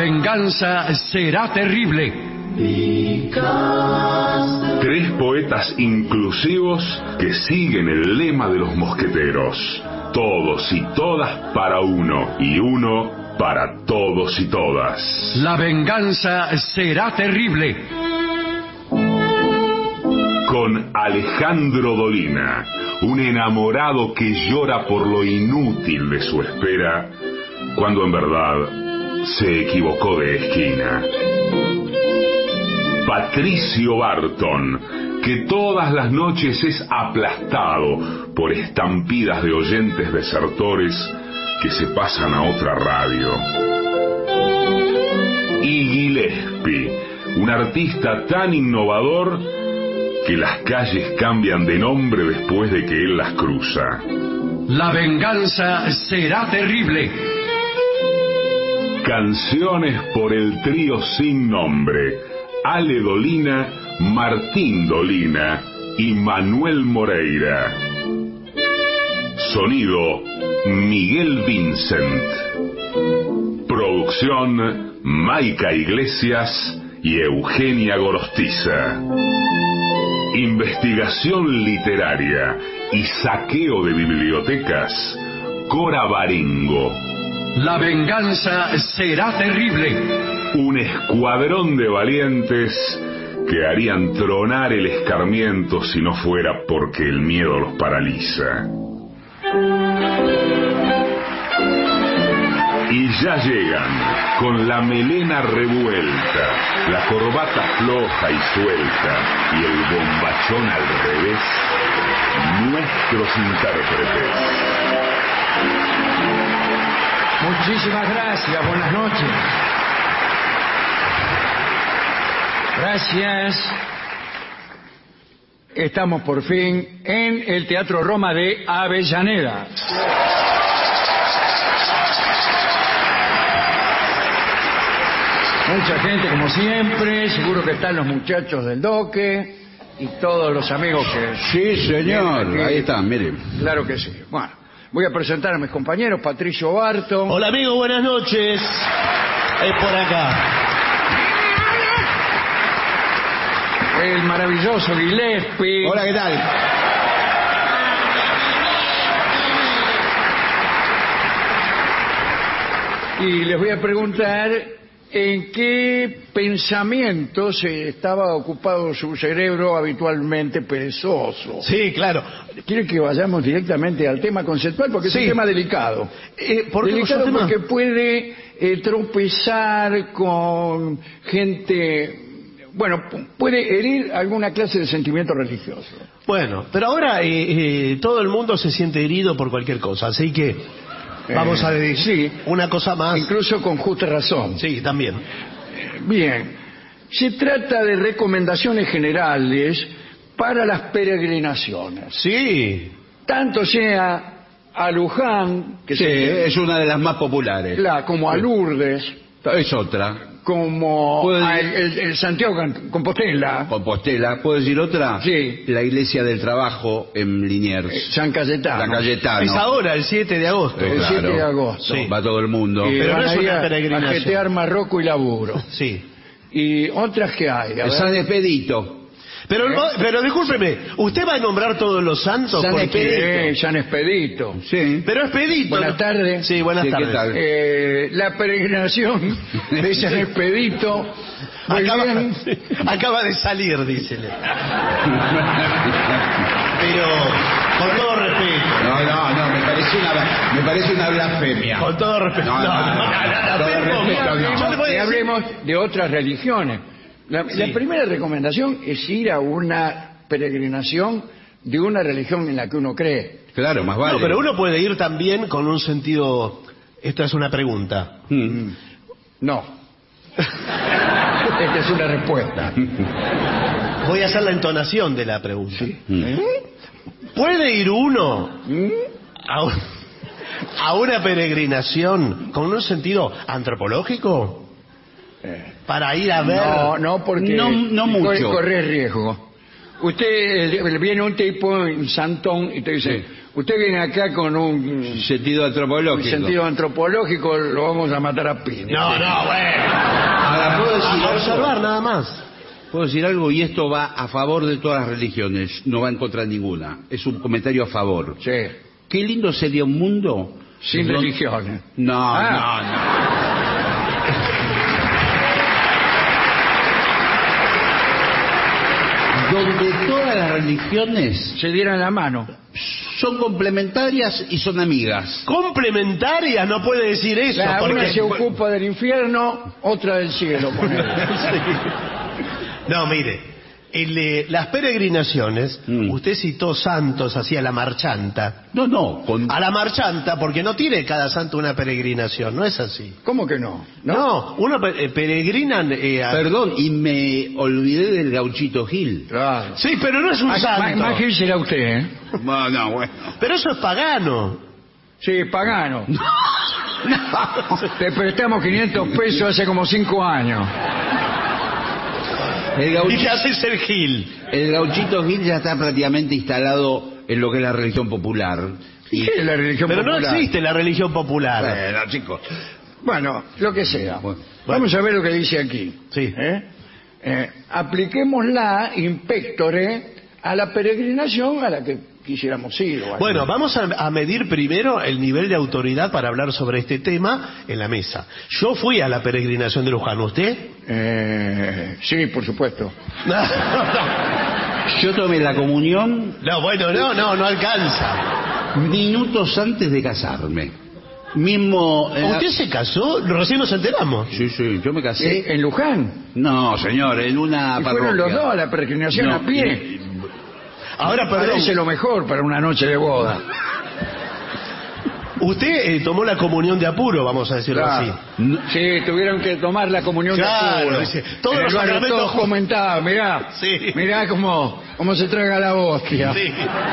venganza será terrible. Tres poetas inclusivos que siguen el lema de los mosqueteros. Todos y todas para uno, y uno para todos y todas. La venganza será terrible. Con Alejandro Dolina, un enamorado que llora por lo inútil de su espera, cuando en verdad se equivocó de esquina. Patricio Barton, que todas las noches es aplastado por estampidas de oyentes desertores que se pasan a otra radio. Y Gillespie, un artista tan innovador que las calles cambian de nombre después de que él las cruza. La venganza será terrible. Canciones por el trío sin nombre: Ale Dolina, Martín Dolina y Manuel Moreira. Sonido: Miguel Vincent. Producción: Maica Iglesias y Eugenia Gorostiza. Investigación literaria y saqueo de bibliotecas: Cora Barengo. La venganza será terrible. Un escuadrón de valientes que harían tronar el escarmiento si no fuera porque el miedo los paraliza. Y ya llegan, con la melena revuelta, la corbata floja y suelta y el bombachón al revés, nuestros intérpretes. Muchísimas gracias, buenas noches. Gracias. Estamos por fin en el Teatro Roma de Avellaneda. Mucha gente como siempre, seguro que están los muchachos del Doque y todos los amigos que... Sí, señor, ahí están, miren. Claro que sí. Bueno, voy a presentar a mis compañeros. Patricio Barton. Hola amigo, buenas noches. Es por acá. El maravilloso Gillespie. Hola, ¿qué tal? Y les voy a preguntar en qué pensamientos estaba ocupado su cerebro habitualmente perezoso. Sí, claro. ¿Quiere que vayamos directamente al tema conceptual? Porque es un tema delicado. ¿Por qué delicado es un tema? porque puede tropezar con gente... Bueno, puede herir alguna clase de sentimiento religioso. Bueno, pero ahora todo el mundo se siente herido por cualquier cosa, así que vamos a decir una cosa más. Incluso con justa razón. Sí, también. Bien, se trata de recomendaciones generales para las peregrinaciones. Sí. Tanto sea a Luján, que Sí, es una de las más populares. como a Lourdes, Es otra. como ¿Puedo a decir? el Santiago Compostela, Compostela. ¿Puedo decir otra? Sí. La Iglesia del Trabajo en Liniers. San Cayetano. La Cayetano. Es ahora, el 7 de agosto. El Claro. 7 de agosto. Sí. Va todo el mundo. Pero Van no es ahí una a peregrinación. jetear Marroco y laburo. Sí. Y otras que hay. A El ver. San Expedito. Pero discúlpeme, ¿usted va a nombrar todos los santos? San Porque- San Expedito. Sí. Pero Expedito. Buenas tardes. Sí, buenas Sí, ¿qué tardes. tal? La peregrinación de San Expedito. Muy bien. Acaba de salir, dícele. Pero, con todo respeto. No, me parece una blasfemia. Con todo respeto. No, todo respeto, no. Yo le voy Y a decir- hablemos de otras religiones. La primera recomendación es ir a una peregrinación de una religión en la que uno cree. Claro, más vale. No, pero uno puede ir también con un sentido... Esta es una pregunta. No. Esta es una respuesta. Voy a hacer la entonación de la pregunta. ¿Puede ir uno a una peregrinación con un sentido antropológico? Para ir a ver... No, porque No mucho. corre riesgo. Usted viene un tipo, un santón, y te dice, Usted viene acá con un Sentido antropológico. sentido antropológico, lo vamos a matar a piña. No, bueno. Ahora, ¿puedo decir A observar algo? nada más. Puedo decir algo, y esto va a favor de todas las religiones, no va en contra de ninguna. Es un comentario a favor. Sí, Qué lindo sería un mundo sin don- religiones. No, Ah. donde todas las religiones Se dieran la mano. son complementarias y son amigas. Complementaria no puede decir eso. La porque... una se ocupa del infierno, otra del cielo. ponele. No, mire, las peregrinaciones, usted citó santos así a la marchanta. No, A la marchanta, porque no tiene cada santo una peregrinación, no es así. ¿Cómo que no? No, uno peregrinan... Perdón, y me olvidé del Gauchito Gil. Claro. Sí, pero no es un santo. Más Gil será usted, ¿eh? No, bueno. Pero eso es pagano. Sí, pagano. Te prestamos 500 pesos hace como 5 años. El ¿Y Gauchito, qué hace ser Gil? el Gauchito Gil ya está prácticamente instalado en lo que es la religión popular. ¿Qué es la religión Pero no popular? existe la religión popular. Bueno, chicos. Bueno, lo que sea. Bueno. Vamos a ver lo que dice aquí. Sí. Apliquémosla, inspectore, a la peregrinación a la que quisiéramos ir. o algo. Bueno, vamos a medir primero el nivel de autoridad para hablar sobre este tema en la mesa. Yo fui a la peregrinación de Luján, ¿usted? Sí, por supuesto. Yo tomé la comunión No, bueno, no alcanza. minutos antes de casarme. Mismo... ¿Usted se casó? Recién nos enteramos. Sí, yo me casé. ¿En Luján? No, señor, en una ¿Y parroquia. fueron los dos a la peregrinación No, a pie? Ahora, perdón, Parece lo mejor para una noche de boda. usted tomó la comunión de apuro, vamos a decirlo Claro. así. Sí, tuvieron que tomar la comunión Claro, de apuro. dice, todos En el los barrio sacramentos todos comentaban, mirá, Sí. mirá cómo se traga la hostia. Sí.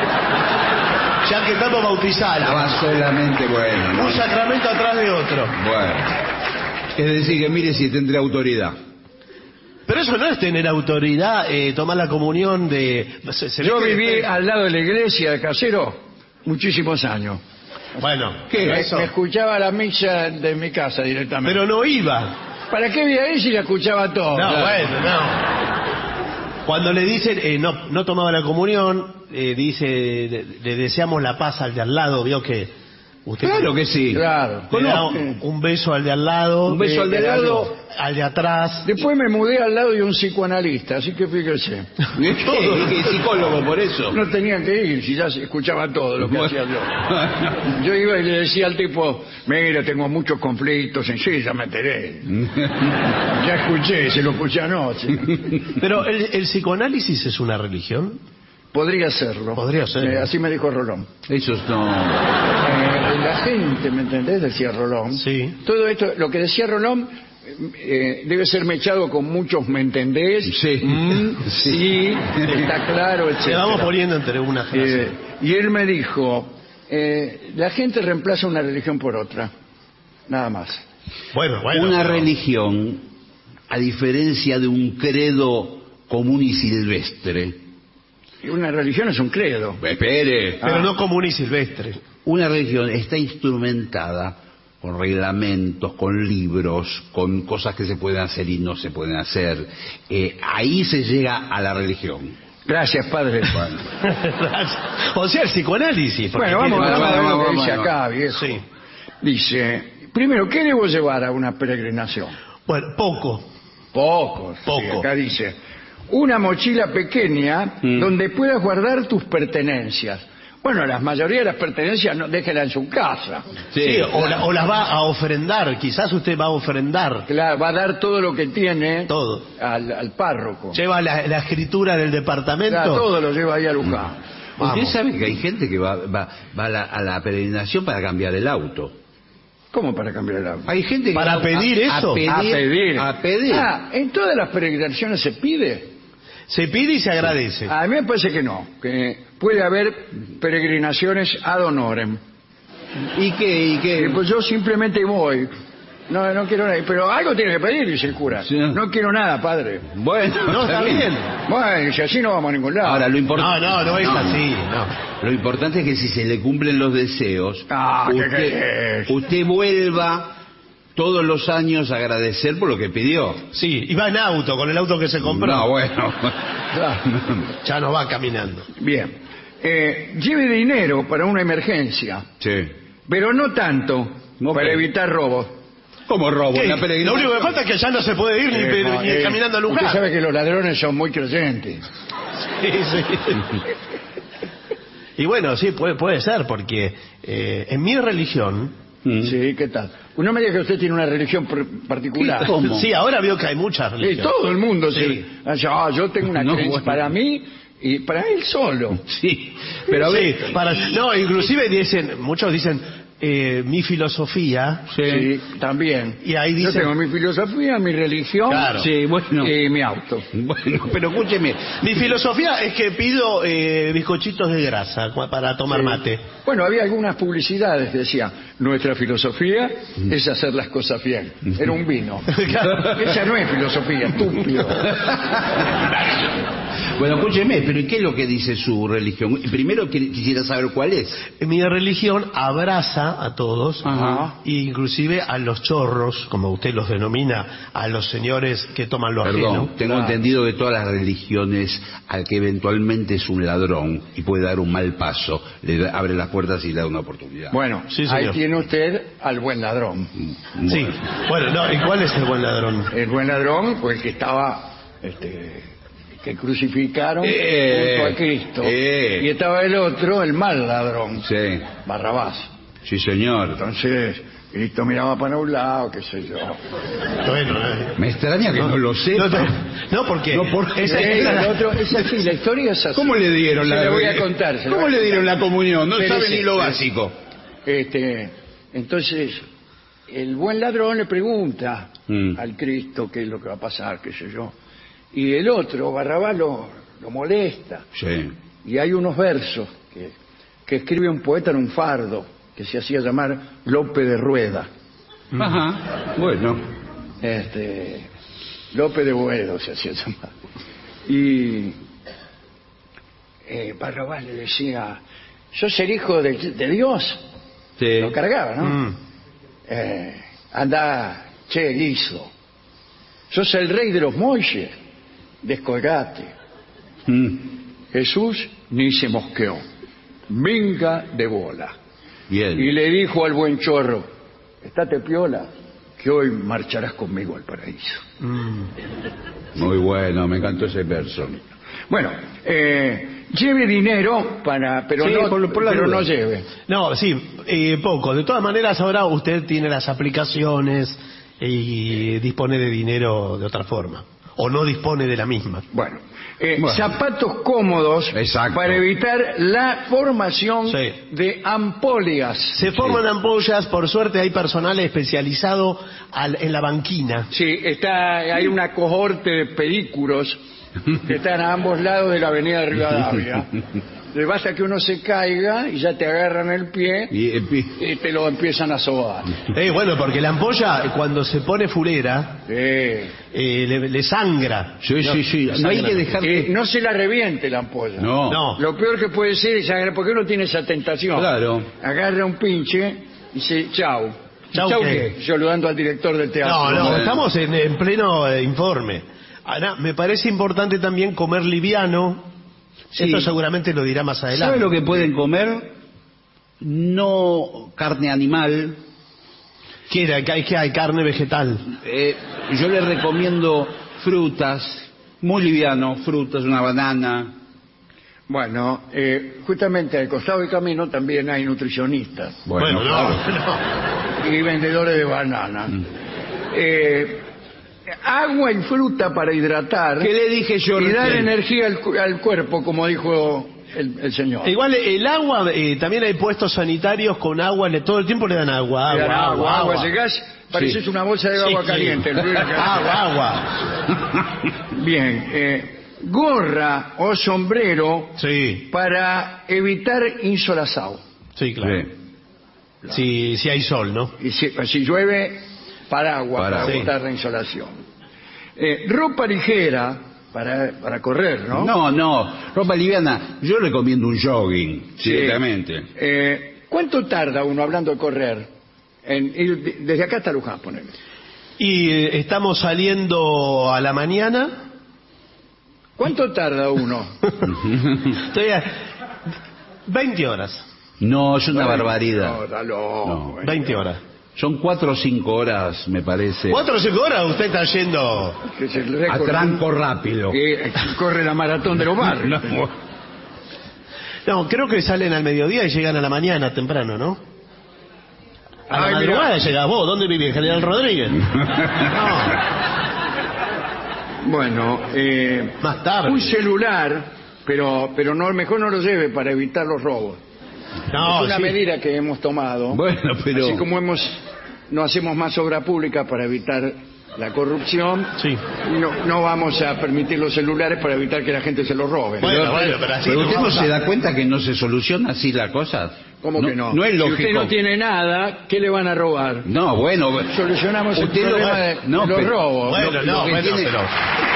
Ya que estamos bautizados. Estaba solamente bueno. ¿no? Un sacramento atrás de otro. Bueno. Es decir, que mire si tendré autoridad. Pero eso no es tener autoridad, tomar la comunión de... se ve Yo que viví después- al lado de la iglesia de Casero muchísimos años. Bueno, ¿Qué? pero Me eso- escuchaba la misa de mi casa directamente. pero no iba. ¿Para qué voy a ir si la escuchaba todo? No, bueno, no. Cuando le dicen, no tomaba la comunión, dice, le deseamos la paz al de al lado, vio que usted Claro que sí. Claro. le da Conozco. un beso al de al lado, Un beso al de al lado. al de atrás. Después me mudé al lado de un psicoanalista, así que fíjese. ¿Qué psicólogo por eso? No tenían que ir, si ya se escuchaba todo lo que hacía yo. Yo iba y le decía al tipo, mira, tengo muchos conflictos en sí, ya me enteré. Ya escuché, se lo escuché anoche. Pero el psicoanálisis es una religión. Podría serlo. Podría ser. Así me dijo Rolón. Esos no. La gente, ¿me entendés? Decía Rolón. Sí. Todo esto, lo que decía Rolón, debe ser mechado con muchos ¿me entendés? Sí. Sí, está claro, etc. Le vamos poniendo entre una frase. Y él me dijo, la gente reemplaza una religión por otra, nada más. Bueno. Una pero- religión, a diferencia de un credo común y silvestre. Y una religión es un credo. Espere. Pero no común y silvestre. Una religión está instrumentada con reglamentos, con libros, con cosas que se pueden hacer y no se pueden hacer. Ahí se llega a la religión. Gracias, padre. O sea, el psicoanálisis. porque Bueno, tiene- vamos a ver lo que vamos, dice vamos. acá, viejo. Sí. Dice, primero, ¿qué debo llevar a una peregrinación? Bueno, poco. Pocos. Poco. Sí, acá dice, una mochila pequeña donde puedas guardar tus pertenencias. Bueno, la mayoría de las pertenencias no, déjela en su casa. Sí, o las va a ofrendar. Quizás usted va a ofrendar Claro, va a dar todo lo que tiene todo. al párroco. Lleva la escritura del departamento. Claro, todo lo lleva ahí a Luján. Usted Vamos. sabe que hay gente que va a la peregrinación para cambiar el auto. ¿Cómo para cambiar el auto? Hay gente que ¿Para va pedir eso? A pedir. A pedir. Ah, ¿en todas las peregrinaciones se pide? Se pide y se agradece. A mí me parece que no, que puede haber peregrinaciones ad honorem. ¿Y qué? Pues yo simplemente voy No quiero nada. Pero algo tiene que pedir, dice el cura. Sí. No quiero nada, padre. Bueno, No, está bien. Bueno, si así no vamos a ningún lado. Ahora, lo importante... No es así, no. Lo importante es que si se le cumplen los deseos, ¿qué usted, querés? usted vuelva todos los años a agradecer por lo que pidió. Sí, y va en auto, con el auto que se compró. No, bueno. Ya no va caminando. Bien. Lleve dinero para una emergencia, Sí. pero no tanto No, para pero- evitar robos. ¿Cómo robo? ¿Qué? La Lo peregrinación. único que falta es que ya no se puede ir ni caminando al Usted lugar. sabe que los ladrones son muy creyentes. Sí, sí. Y bueno, sí, puede ser, porque en mi religión... Sí, ¿qué tal? No me diga que usted tiene una religión particular. ¿Cómo? Sí, ahora veo que hay muchas Sí, religiones. todo el mundo Sí. yo tengo una No, creencia bueno. para mí y para él solo. Sí, pero a ver... No, inclusive muchos dicen, mi filosofía... Sí, también. Y ahí Yo dice- tengo mi filosofía, mi religión Claro. Sí, bueno. y mi auto. Bueno, pero escúcheme. Mi filosofía es que pido bizcochitos de grasa para tomar Sí. mate. Bueno, había algunas publicidades que decía, nuestra filosofía es hacer las cosas bien. Era un vino. Esa no es filosofía, estúpido. Bueno, escúcheme, pero ¿y qué es lo que dice su religión? Primero quisiera saber cuál es. Mi religión abraza a todos, Ajá. e inclusive a los chorros, como usted los denomina, a los señores que toman lo Perdón, ajeno. tengo entendido que todas las religiones al que eventualmente es un ladrón y puede dar un mal paso, abre las puertas y le da una oportunidad. Bueno, Sí, ahí señor. tiene usted al buen ladrón. Sí. Bueno, no, ¿y cuál es el buen ladrón? El buen ladrón fue el que estaba, que crucificaron junto a Cristo. Y estaba el otro, el mal ladrón, Sí, Barrabás. sí señor. Entonces, Cristo miraba para un lado, qué sé yo. Bueno, Me extraña que no lo sepa. no, porque No, porque- esa es El la- otro, es así, la historia es así. ¿Cómo le dieron Se la la voy a contar. se la ¿Cómo voy a le dieron la comunión? No Espérese, sabe ni lo espérese. básico. Entonces, el buen ladrón le pregunta Mm. al Cristo qué es lo que va a pasar, qué sé yo. Y el otro, Barrabás, lo molesta. Sí. Y hay unos versos que escribe un poeta en un fardo que se hacía llamar Lope de Rueda. Ajá. Bueno. Lope de Boedo se hacía llamar. Y Barrabás le decía, ¿sos el hijo de Dios? Sí. Lo cargaba, ¿no? Mm. Anda, che, liso. ¿Sos el rey de los Moisés? Descolgate. Mm. Jesús ni se mosqueó. Venga de bola. Bien. Y le dijo al buen chorro, estate piola, que hoy marcharás conmigo al paraíso. Muy bueno, me encantó ese verso. Bueno, lleve dinero pero, Sí, no, por la pero duda. no lleve. No, sí, poco. De todas maneras, ahora usted tiene las aplicaciones y dispone de dinero de otra forma. O no dispone de la misma. Bueno, Bueno. zapatos cómodos Exacto. para evitar la formación Sí. de ampollas. Se forman ampollas, por suerte hay personal especializado en la banquina. Sí, hay una cohorte de pedícuros que están a ambos lados de la avenida de Rivadavia. Le basta que uno se caiga y ya te agarran el pie y te lo empiezan a sobar. Bueno, porque la ampolla, cuando se pone fulera, Sí. le sangra. Sí, sí, sí. No hay que dejar Que que... no se la reviente la ampolla. No. No. Lo peor que puede ser es agarrar, porque uno tiene esa tentación. Claro. Agarra un pinche y dice, chau. ¿Chau qué? Saludando al director del teatro. No, Bueno. estamos en pleno informe. Ahora, me parece importante también comer liviano. Sí. Esto seguramente lo dirá más adelante. ¿Sabe lo que pueden comer? No carne animal. Que hay carne vegetal. Yo le recomiendo frutas, muy liviano, frutas, una banana. Bueno, justamente al costado del camino también hay nutricionistas Bueno, claro. no. y vendedores de banana. Agua y fruta para hidratar ¿Qué le dije yo y dar recién? energía al cuerpo, como dijo el señor. Igual el agua, también hay puestos sanitarios con agua, todo el tiempo le dan agua. Le dan Agua. agua. Llegás, pareces Sí. una bolsa de Sí, agua sí. caliente. Agua. Bien, gorra o sombrero Sí, para evitar insolazado. sí, claro. Sí. Si hay sol, ¿no? Y si llueve, paraguas para Sí. evitar la insolación. Ropa ligera para correr, ¿no? No, ropa liviana. Yo recomiendo un jogging, Sí. directamente. ¿Cuánto tarda uno, hablando de correr, en ir desde acá hasta Luján, ponele? Y estamos saliendo a la mañana. ¿Cuánto tarda uno? Estoy a 20 horas. No, es una No, barbaridad. está loco. 20 horas. Son 4 o 5 horas, me parece. 4 o 5 horas usted está yendo. Que es el A récord. tranco rápido. Corre la maratón de los barrios. No, creo que salen al mediodía y llegan a la mañana temprano, ¿no? A la Ay, madrugada mirá. llegás vos. ¿Dónde vive General Rodríguez? No, Bueno, más tarde. un celular, pero no, mejor no lo lleve para evitar los robos. No, es una sí. medida que hemos tomado. Bueno, pero... Así como no hacemos más obra pública para evitar la corrupción, Sí. no vamos a permitir los celulares para evitar que la gente se los robe. Bueno, pero así Pero no usted no vamos se a- da cuenta que no se soluciona así la cosa. ¿Cómo que no? No es lógico. Si usted no tiene nada, ¿qué le van a robar? No, bueno. Solucionamos el Usted lo problema va- de no, los pero- robos. Bueno, Lo no, que bueno, tiene- pero...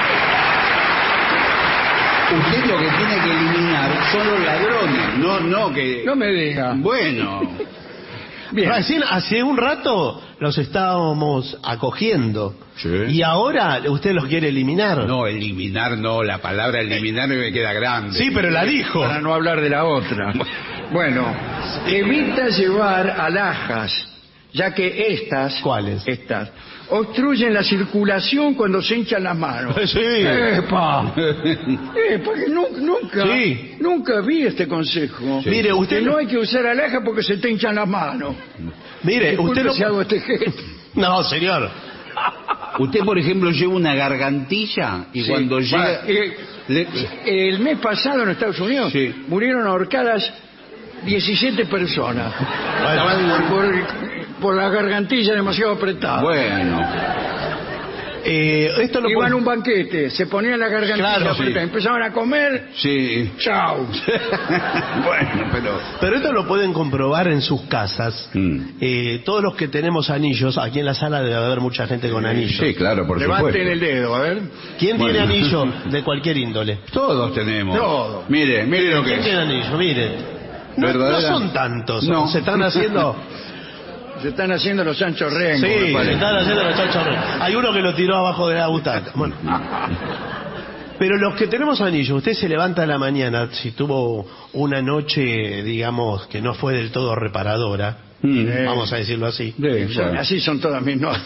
Usted lo que tiene que eliminar son los ladrones. No que... No me diga. Bueno. Bien. Recién, hace un rato los estábamos acogiendo. Sí. Y ahora usted los quiere eliminar. No, eliminar no. La palabra eliminar me queda grande. Sí, pero la dijo. Para no hablar de la otra. Bueno, evita llevar alhajas, ya que estas... ¿Cuáles? Estas obstruyen la circulación cuando se hinchan las manos. Sí. ¡Epa! Que Sí. nunca vi este consejo. Sí. Mire, usted Que no- no hay que usar alhajas porque se te hinchan las manos. Mire, Disculpe usted si hago no... este gesto. No, señor. Usted, por ejemplo, lleva una gargantilla y Sí. cuando llega... le- El mes pasado en Estados Unidos Sí. murieron ahorcadas 17 personas por la gargantilla demasiado apretada. Bueno. Esto lo Iban puede- a un banquete, se ponían la gargantilla Claro, apretada, sí. empezaban a comer, Sí. chao. Bueno, pero... Pero esto lo pueden comprobar en sus casas. Todos los que tenemos anillos, aquí en la sala debe haber mucha gente con anillos. Sí, claro, por Levanten supuesto. el dedo, a ver. ¿Quién tiene Bueno. anillo de cualquier índole? Todos tenemos. Todos. Mire lo que ¿Quién es. tiene anillo? Mire. No ¿Verdadera? son tantos. No. Se están haciendo... Se están haciendo los Sancho Rengo. Sí, me se parece. están haciendo los chachorros. Hay uno que lo tiró abajo de la butaca. Bueno. Pero los que tenemos anillos, usted se levanta a la mañana, si tuvo una noche, digamos, que no fue del todo reparadora, vamos a decirlo así. Sí, bueno. Así son todas mis noches.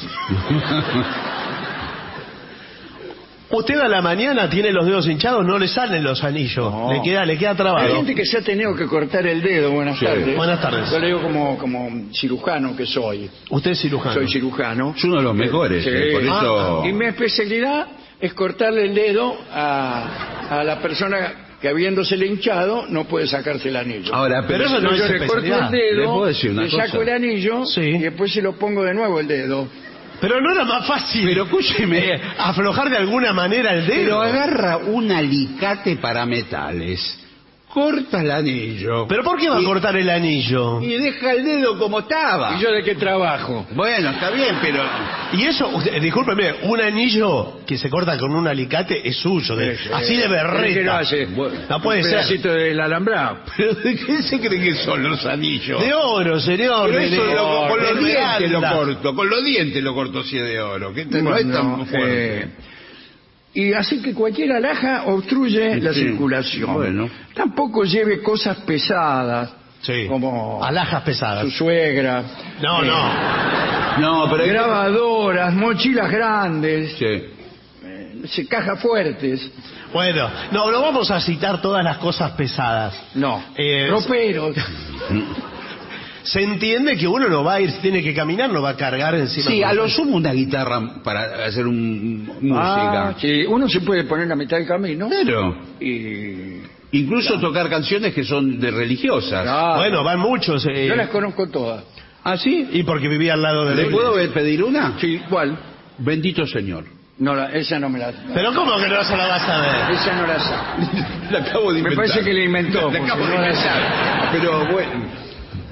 Usted a la mañana tiene los dedos hinchados, no le salen los anillos, No. le queda Hay trabado. gente que se ha tenido que cortar el dedo. Buenas Sí. tardes. Buenas tardes. Yo le digo como cirujano que soy. Usted es cirujano. Soy cirujano. Es uno de los mejores. Sí. Por eso... Y mi especialidad es cortarle el dedo a la persona que habiéndosele hinchado no puede sacarse el anillo. Ahora, Pero eso no Yo es le corto el especialidad. ¿Le dedo, puedo decir una le cosa? saco el anillo Sí. y después se lo pongo de nuevo el dedo. Pero no era más fácil. Pero escúcheme. Aflojar de alguna manera el dedo. Pero agarra un alicate para metales, corta el anillo. ¿Pero por qué va a y- cortar el anillo? Y deja el dedo como estaba. ¿Y yo de qué trabajo? Bueno, está bien, pero... Y eso, discúlpeme, un anillo que se corta con un alicate es suyo, así de ¿Qué lo berreta. hace? No puede Un ser. pedacito del alambrado. ¿Pero de qué se cree que son los anillos? De oro, señor. Pero de- eso de- con de los dientes lo esmeralda. corto, con los dientes lo corto si es de oro. Que no es Bueno, tan fuerte. y así que cualquier alhaja obstruye la Sí. circulación. Bueno. Tampoco lleve cosas pesadas, Sí. como Alhajas pesadas. su suegra, No, no. No, pero... grabadoras, mochilas grandes, Sí. cajas fuertes. Bueno, no vamos a citar todas las cosas pesadas. No, Eh, roperos. Se entiende que uno no va a ir, si tiene que caminar, no va a cargar encima. Sí, a lo sumo una guitarra para hacer música. Sí, uno se puede poner a mitad del camino Pero y... incluso tocar canciones que son de religiosas. Claro. Bueno, van muchos. Yo las conozco todas. ¿Ah, sí? Y porque vivía al lado de ¿Le la puedo iglesia. pedir una? Sí, ¿cuál? Bendito Señor. No, esa no me la... Pero ¿cómo que no se la vas a ver? Esa no la sé. La acabo de Me inventar. parece que la inventó, La porque acabo de no la inventar. Pero bueno.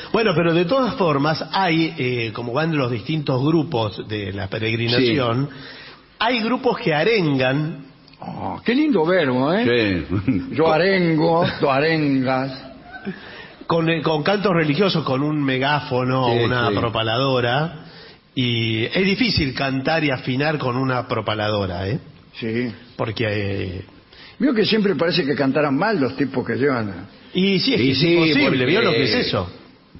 Bueno, pero de todas formas hay, como van los distintos grupos de la peregrinación, hay grupos que arengan. Oh, qué lindo verbo, ¿eh? Sí. Yo arengo, tú arengas. Con cantos religiosos, con un megáfono, Sí, una sí. propaladora. Y es difícil cantar y afinar con una propaladora, ¿eh? Sí. Porque... Vio que siempre parece que cantaran mal los tipos que llevan. Y sí, es, Y que es sí, imposible, porque- ¿vio lo que es eso?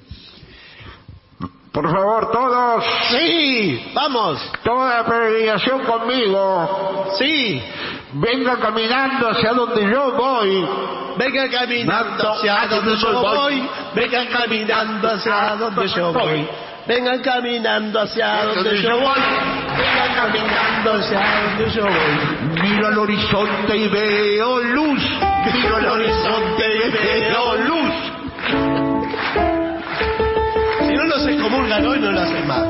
Por favor, todos, ¡Sí! ¡Vamos! toda la peregrinación conmigo. ¡Sí! Vengan caminando hacia donde yo voy. Vengan caminando hacia donde yo voy. Vengan caminando hacia donde yo voy. Vengan caminando hacia donde yo voy. Vengan caminando hacia donde yo voy. Miro al horizonte y veo luz. Miro al horizonte y veo luz. Si no lo se comulgan hoy, no lo hacen más.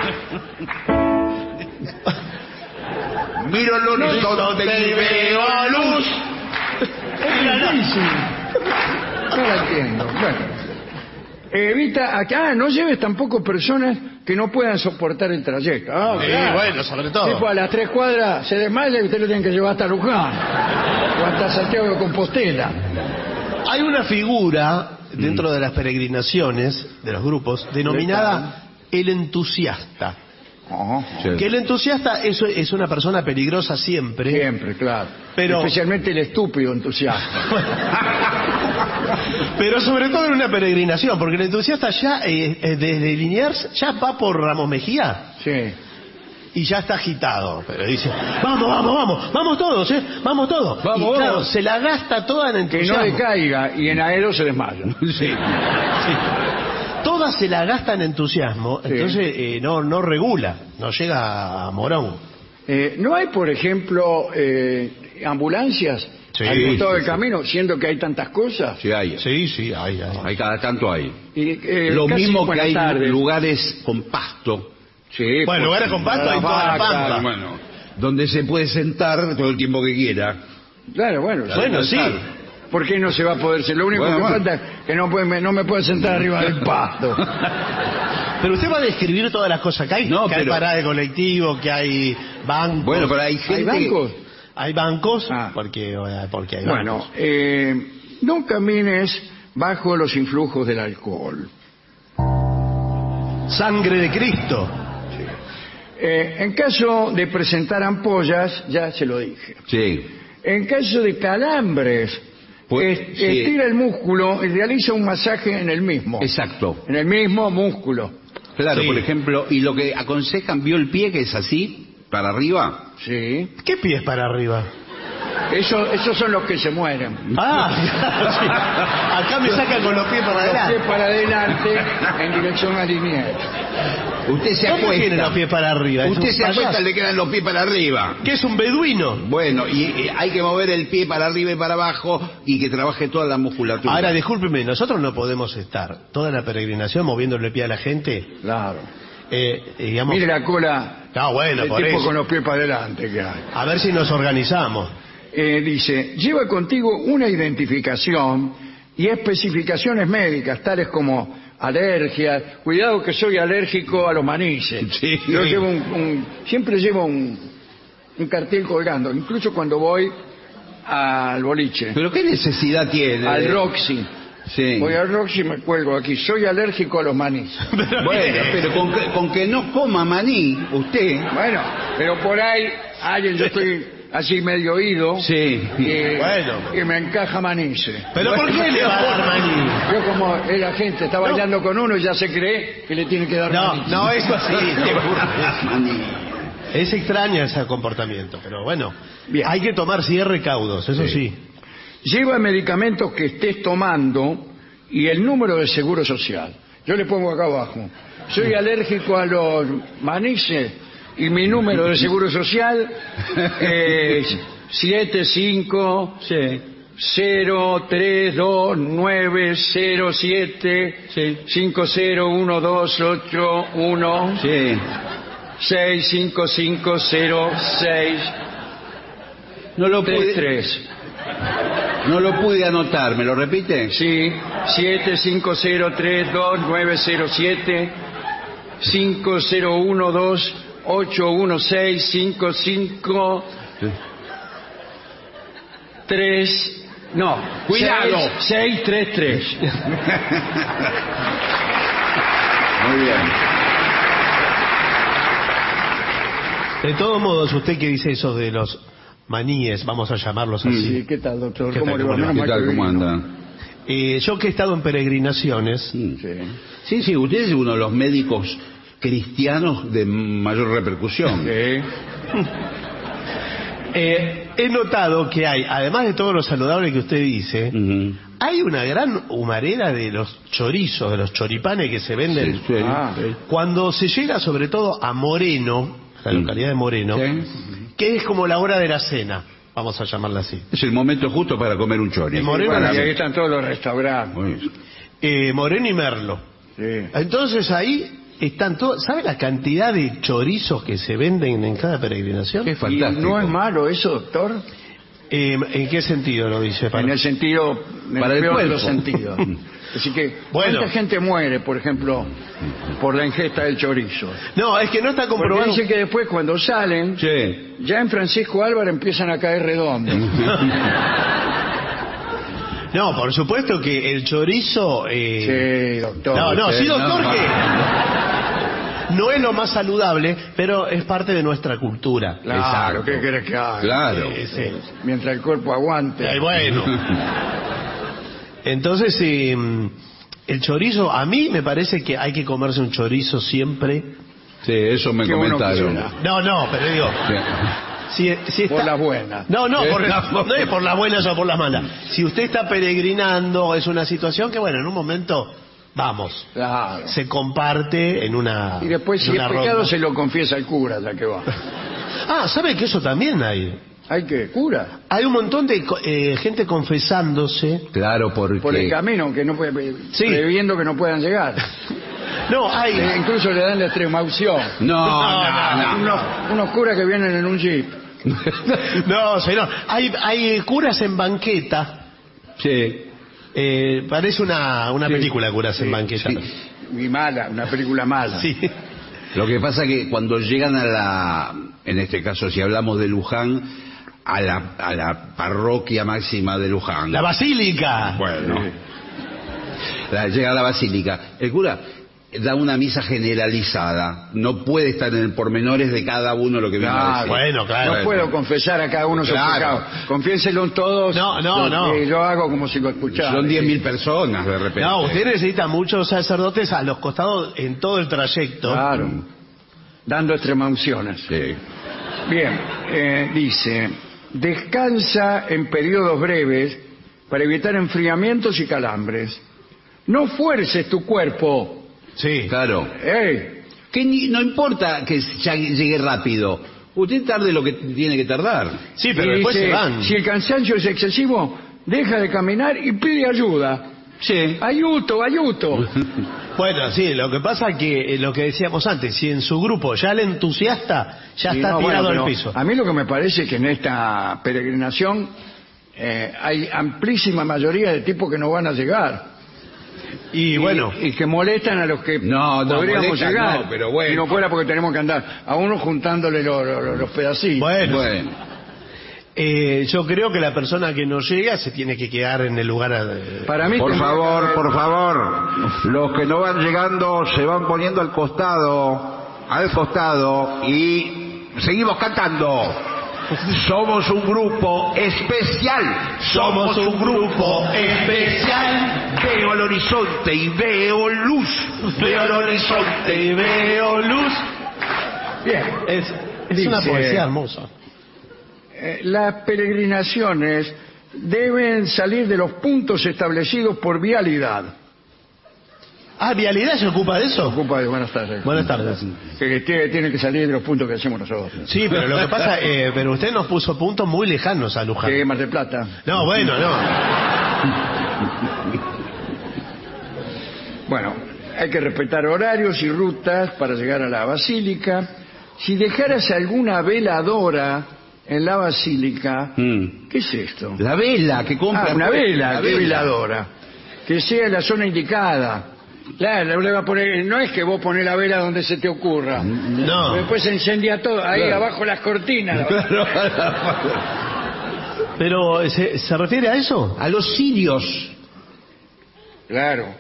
Miro al horizonte y veo luz. No la entiendo. Bueno. Evita acá, no lleves tampoco personas que no puedan soportar el trayecto. Ah, Sí, claro. bueno, sobre todo. Tipo, a las 3 cuadras se desmaya y usted lo tiene que llevar hasta Luján o hasta Santiago de Compostela. Hay una figura dentro de las peregrinaciones, de los grupos, denominada el entusiasta. Sí. Que el entusiasta es una persona peligrosa siempre. Siempre, claro. Pero- Especialmente el estúpido entusiasta. Pero sobre todo en una peregrinación, porque el entusiasta ya, desde Liniers, ya va por Ramos Mejía Sí. y ya está agitado. Pero dice, vamos, vamos, vamos, vamos todos, vamos todos. Vamos, y claro, vamos. se la gasta toda en Que entusiasmo. no le caiga y en aero se desmaya. Sí. Toda se la gasta en entusiasmo, Sí. entonces no regula, no llega a Morón. ¿No hay, por ejemplo, ambulancias Sí, al costado sí, del sí. camino, siendo que hay tantas cosas? Sí, hay. Sí, hay. Hay cada tanto hay. Y, Lo casi mismo que buenas hay tardes. lugares con pasto. Sí, Bueno, lugares con pasto hay toda la pampa. Bueno, donde se puede sentar todo el tiempo que quiera. Claro, bueno. Bueno, sí. ¿Por qué no se va a poder ser? Lo único Bueno, que bueno. falta es que no me puedo sentar arriba del pasto. Pero usted va a describir todas las cosas que hay. No, que hay pero- parada de colectivo, que hay bancos. Bueno, pero hay gente ¿Hay bancos? Hay bancos Ah. porque hay Bueno, bancos. no camines bajo los influjos del alcohol. Sangre de Cristo. En caso de presentar ampollas, ya se lo dije. Sí. En caso de calambres, Pues, sí. estira el músculo y realiza un masaje en el mismo. Exacto. En el mismo músculo. Claro, Sí. por ejemplo, y lo que aconsejan, ¿vio el pie que es así, para arriba? Sí. ¿Qué pies para arriba? Esos son los que se mueren. Ah, sí. Acá me sacan con los pies para Los pies adelante. para adelante en dirección a Liniers. Usted se ¿Cómo tiene acuesta. los pies para arriba? ¿Es Usted un se acuesta, payaso? le quedan los pies para arriba. ¿Qué es un beduino? Bueno, y hay que mover el pie para arriba y para abajo y que trabaje toda la musculatura. Ahora, discúlpeme, nosotros no podemos estar toda la peregrinación moviéndole el pie a la gente. Claro. Digamos, Mire la cola No, bueno, del por tipo eso. con los pies para adelante que hay. A ver si nos organizamos. Dice, lleva contigo una identificación y especificaciones médicas, tales como alergias. Cuidado que soy alérgico a los manices. Sí. Yo llevo siempre llevo un cartel colgando, incluso cuando voy al boliche, ¿Pero qué necesidad tiene? al Roxy. Sí. Voy al Roxy y me cuelgo aquí. Soy alérgico a los manices. Bueno, pero con que no coma maní, usted... Bueno, pero por ahí, yo estoy así medio oído. Sí. Bueno. Y me encaja manice. ¿Pero por qué le va a dar maní? Yo como la gente está bailando con uno y ya se cree que le tiene que dar No, manice. no, eso así. Maní. Es extraño ese comportamiento, pero bueno. Bien. Hay que tomar cierre caudos, eso sí. Lleva medicamentos que estés tomando y el número de seguro social. Yo le pongo acá abajo. Soy alérgico a los manices y mi número de seguro social es 75 03290750128 Sí. 65506 No lo puede... 33. No lo pude anotar, ¿me lo repite? Sí, 75032907 5012-816-55-3... No, ¡Cuidado! 633. Muy bien. De todos modos, usted que dice eso de los maníes, vamos a llamarlos así. Sí, ¿qué tal, doctor? ¿Qué ¿Cómo tal, le va? cómo le va? Menos ¿Qué mal tal? que ¿Cómo vino. anda? Yo que he estado en peregrinaciones, Sí. Sí, usted es uno de los médicos cristianos de mayor repercusión. Sí. he notado que hay, además de todo lo saludable que usted dice, Ujú. hay una gran humareda de los chorizos, de los choripanes que se venden. Sí, sí. Ah. Cuando se llega sobre todo a Moreno, la localidad de Moreno, Sí. que es como la hora de la cena, vamos a llamarla así. Es el momento justo para comer un chori. En Moreno, Bueno, la- y ahí están todos los restaurantes. Muy bien. Moreno y Merlo. Sí. Entonces ahí están todos. ¿Sabe la cantidad de chorizos que se venden en cada peregrinación? Qué ¿Y fantástico. no es malo eso, doctor? ¿En qué sentido lo dice? En el sentido, en Para el peor de cuerpo. los sentidos. Así que, Bueno. ¿cuánta gente muere, por ejemplo, por la ingesta del chorizo? No, es que no está Porque comprobado. dice que después cuando salen, Sí. ya en Francisco Álvarez empiezan a caer redondos. No, por supuesto que el chorizo. Sí, doctor. No, sí, doctor, no, que no es lo más saludable, pero es parte de nuestra cultura. Claro, Exacto. ¿qué querés que haga? Claro. Sí. Mientras el cuerpo aguante. Ay, bueno. Entonces, el chorizo, a mí me parece que hay que comerse un chorizo siempre. Sí, eso me Qué bueno comentaron. quisiera. No, pero digo, Sí. si está... Por las buenas. No, no es por las buenas o por las malas. Si usted está peregrinando, es una situación que, bueno, en un momento, vamos, Claro. se comparte en una. Y después, en si es una pecado, ronda. se lo confiesa el cura, ya que va. Ah, ¿sabe que eso también hay? ¿Hay que cura? Hay un montón de gente confesándose. Claro, porque... Por el camino, que no puede, Sí. previendo que no puedan llegar. No, hay. Incluso le dan la extremaunción. No. Unos curas que vienen en un jeep. No, señor. Hay curas en banqueta. Sí. Parece una película, curas en banqueta. Sí. Y mala, una película mala. Sí. Lo que pasa que cuando llegan a la... En este caso, si hablamos de Luján, a la parroquia máxima de Luján. La basílica. Bueno. Llega a la basílica. El cura da una misa generalizada. No puede estar en el pormenores de cada uno lo que viene a Claro. decir. Bueno, claro. No puedo confesar a cada uno sus Claro. pecados. Confiéselo en todos. No. Y yo hago como si lo escuchara. Son 10.000 personas de repente. No, usted necesita muchos sacerdotes a los costados en todo el trayecto. Claro. Dando extremaunciones. Sí. Bien, dice, descansa en periodos breves para evitar enfriamientos y calambres. No fuerces tu cuerpo. Sí. Claro. ¡Ey! Que no importa que ya llegue rápido. Usted tarde lo que tiene que tardar. Sí, pero Y después dice, se van. si el cansancio es excesivo, deja de caminar y pide ayuda. Sí. Ayuto. Bueno, sí, lo que pasa que lo que decíamos antes, si en su grupo ya el entusiasta ya Y está no, tirado bueno, al pero piso. A mí lo que me parece es que en esta peregrinación hay amplísima mayoría de tipos que no van a llegar. Y bueno, Y que molestan a los que No, podríamos molestan, llegar. no, pero bueno. Y no fuera porque tenemos que andar a uno juntándole los pedacitos. bueno, Bueno. yo creo que la persona que no llega se tiene que quedar en el lugar. Para mí Por tendría que favor, haber- por favor. Los que no van llegando se van poniendo al costado y seguimos cantando. Somos un grupo especial. Somos un grupo especial. Veo el horizonte y veo luz. Veo el horizonte y veo luz. Bien. Es una Dice- poesía hermosa. Las peregrinaciones deben salir de los puntos establecidos por vialidad. Ah, ¿Vialidad se ocupa de eso? Ocupa de buenas tardes. Buenas tardes. Que tiene que salir de los puntos que hacemos nosotros. Sí, pero lo que pasa, pero usted nos puso puntos muy lejanos a Luján. Que Mar del Plata. No, bueno, no. Bueno, hay que respetar horarios y rutas para llegar a la basílica. Si dejaras alguna veladora en la basílica, ¿qué es esto? La vela que compra. Una vela, la qué veladora. Que sea en la zona indicada. Claro, le va a poner, no es que vos ponés la vela donde se te ocurra. No. Después se incendia todo, ahí abajo las cortinas. Pero, ¿se refiere a eso? A los cirios. Claro.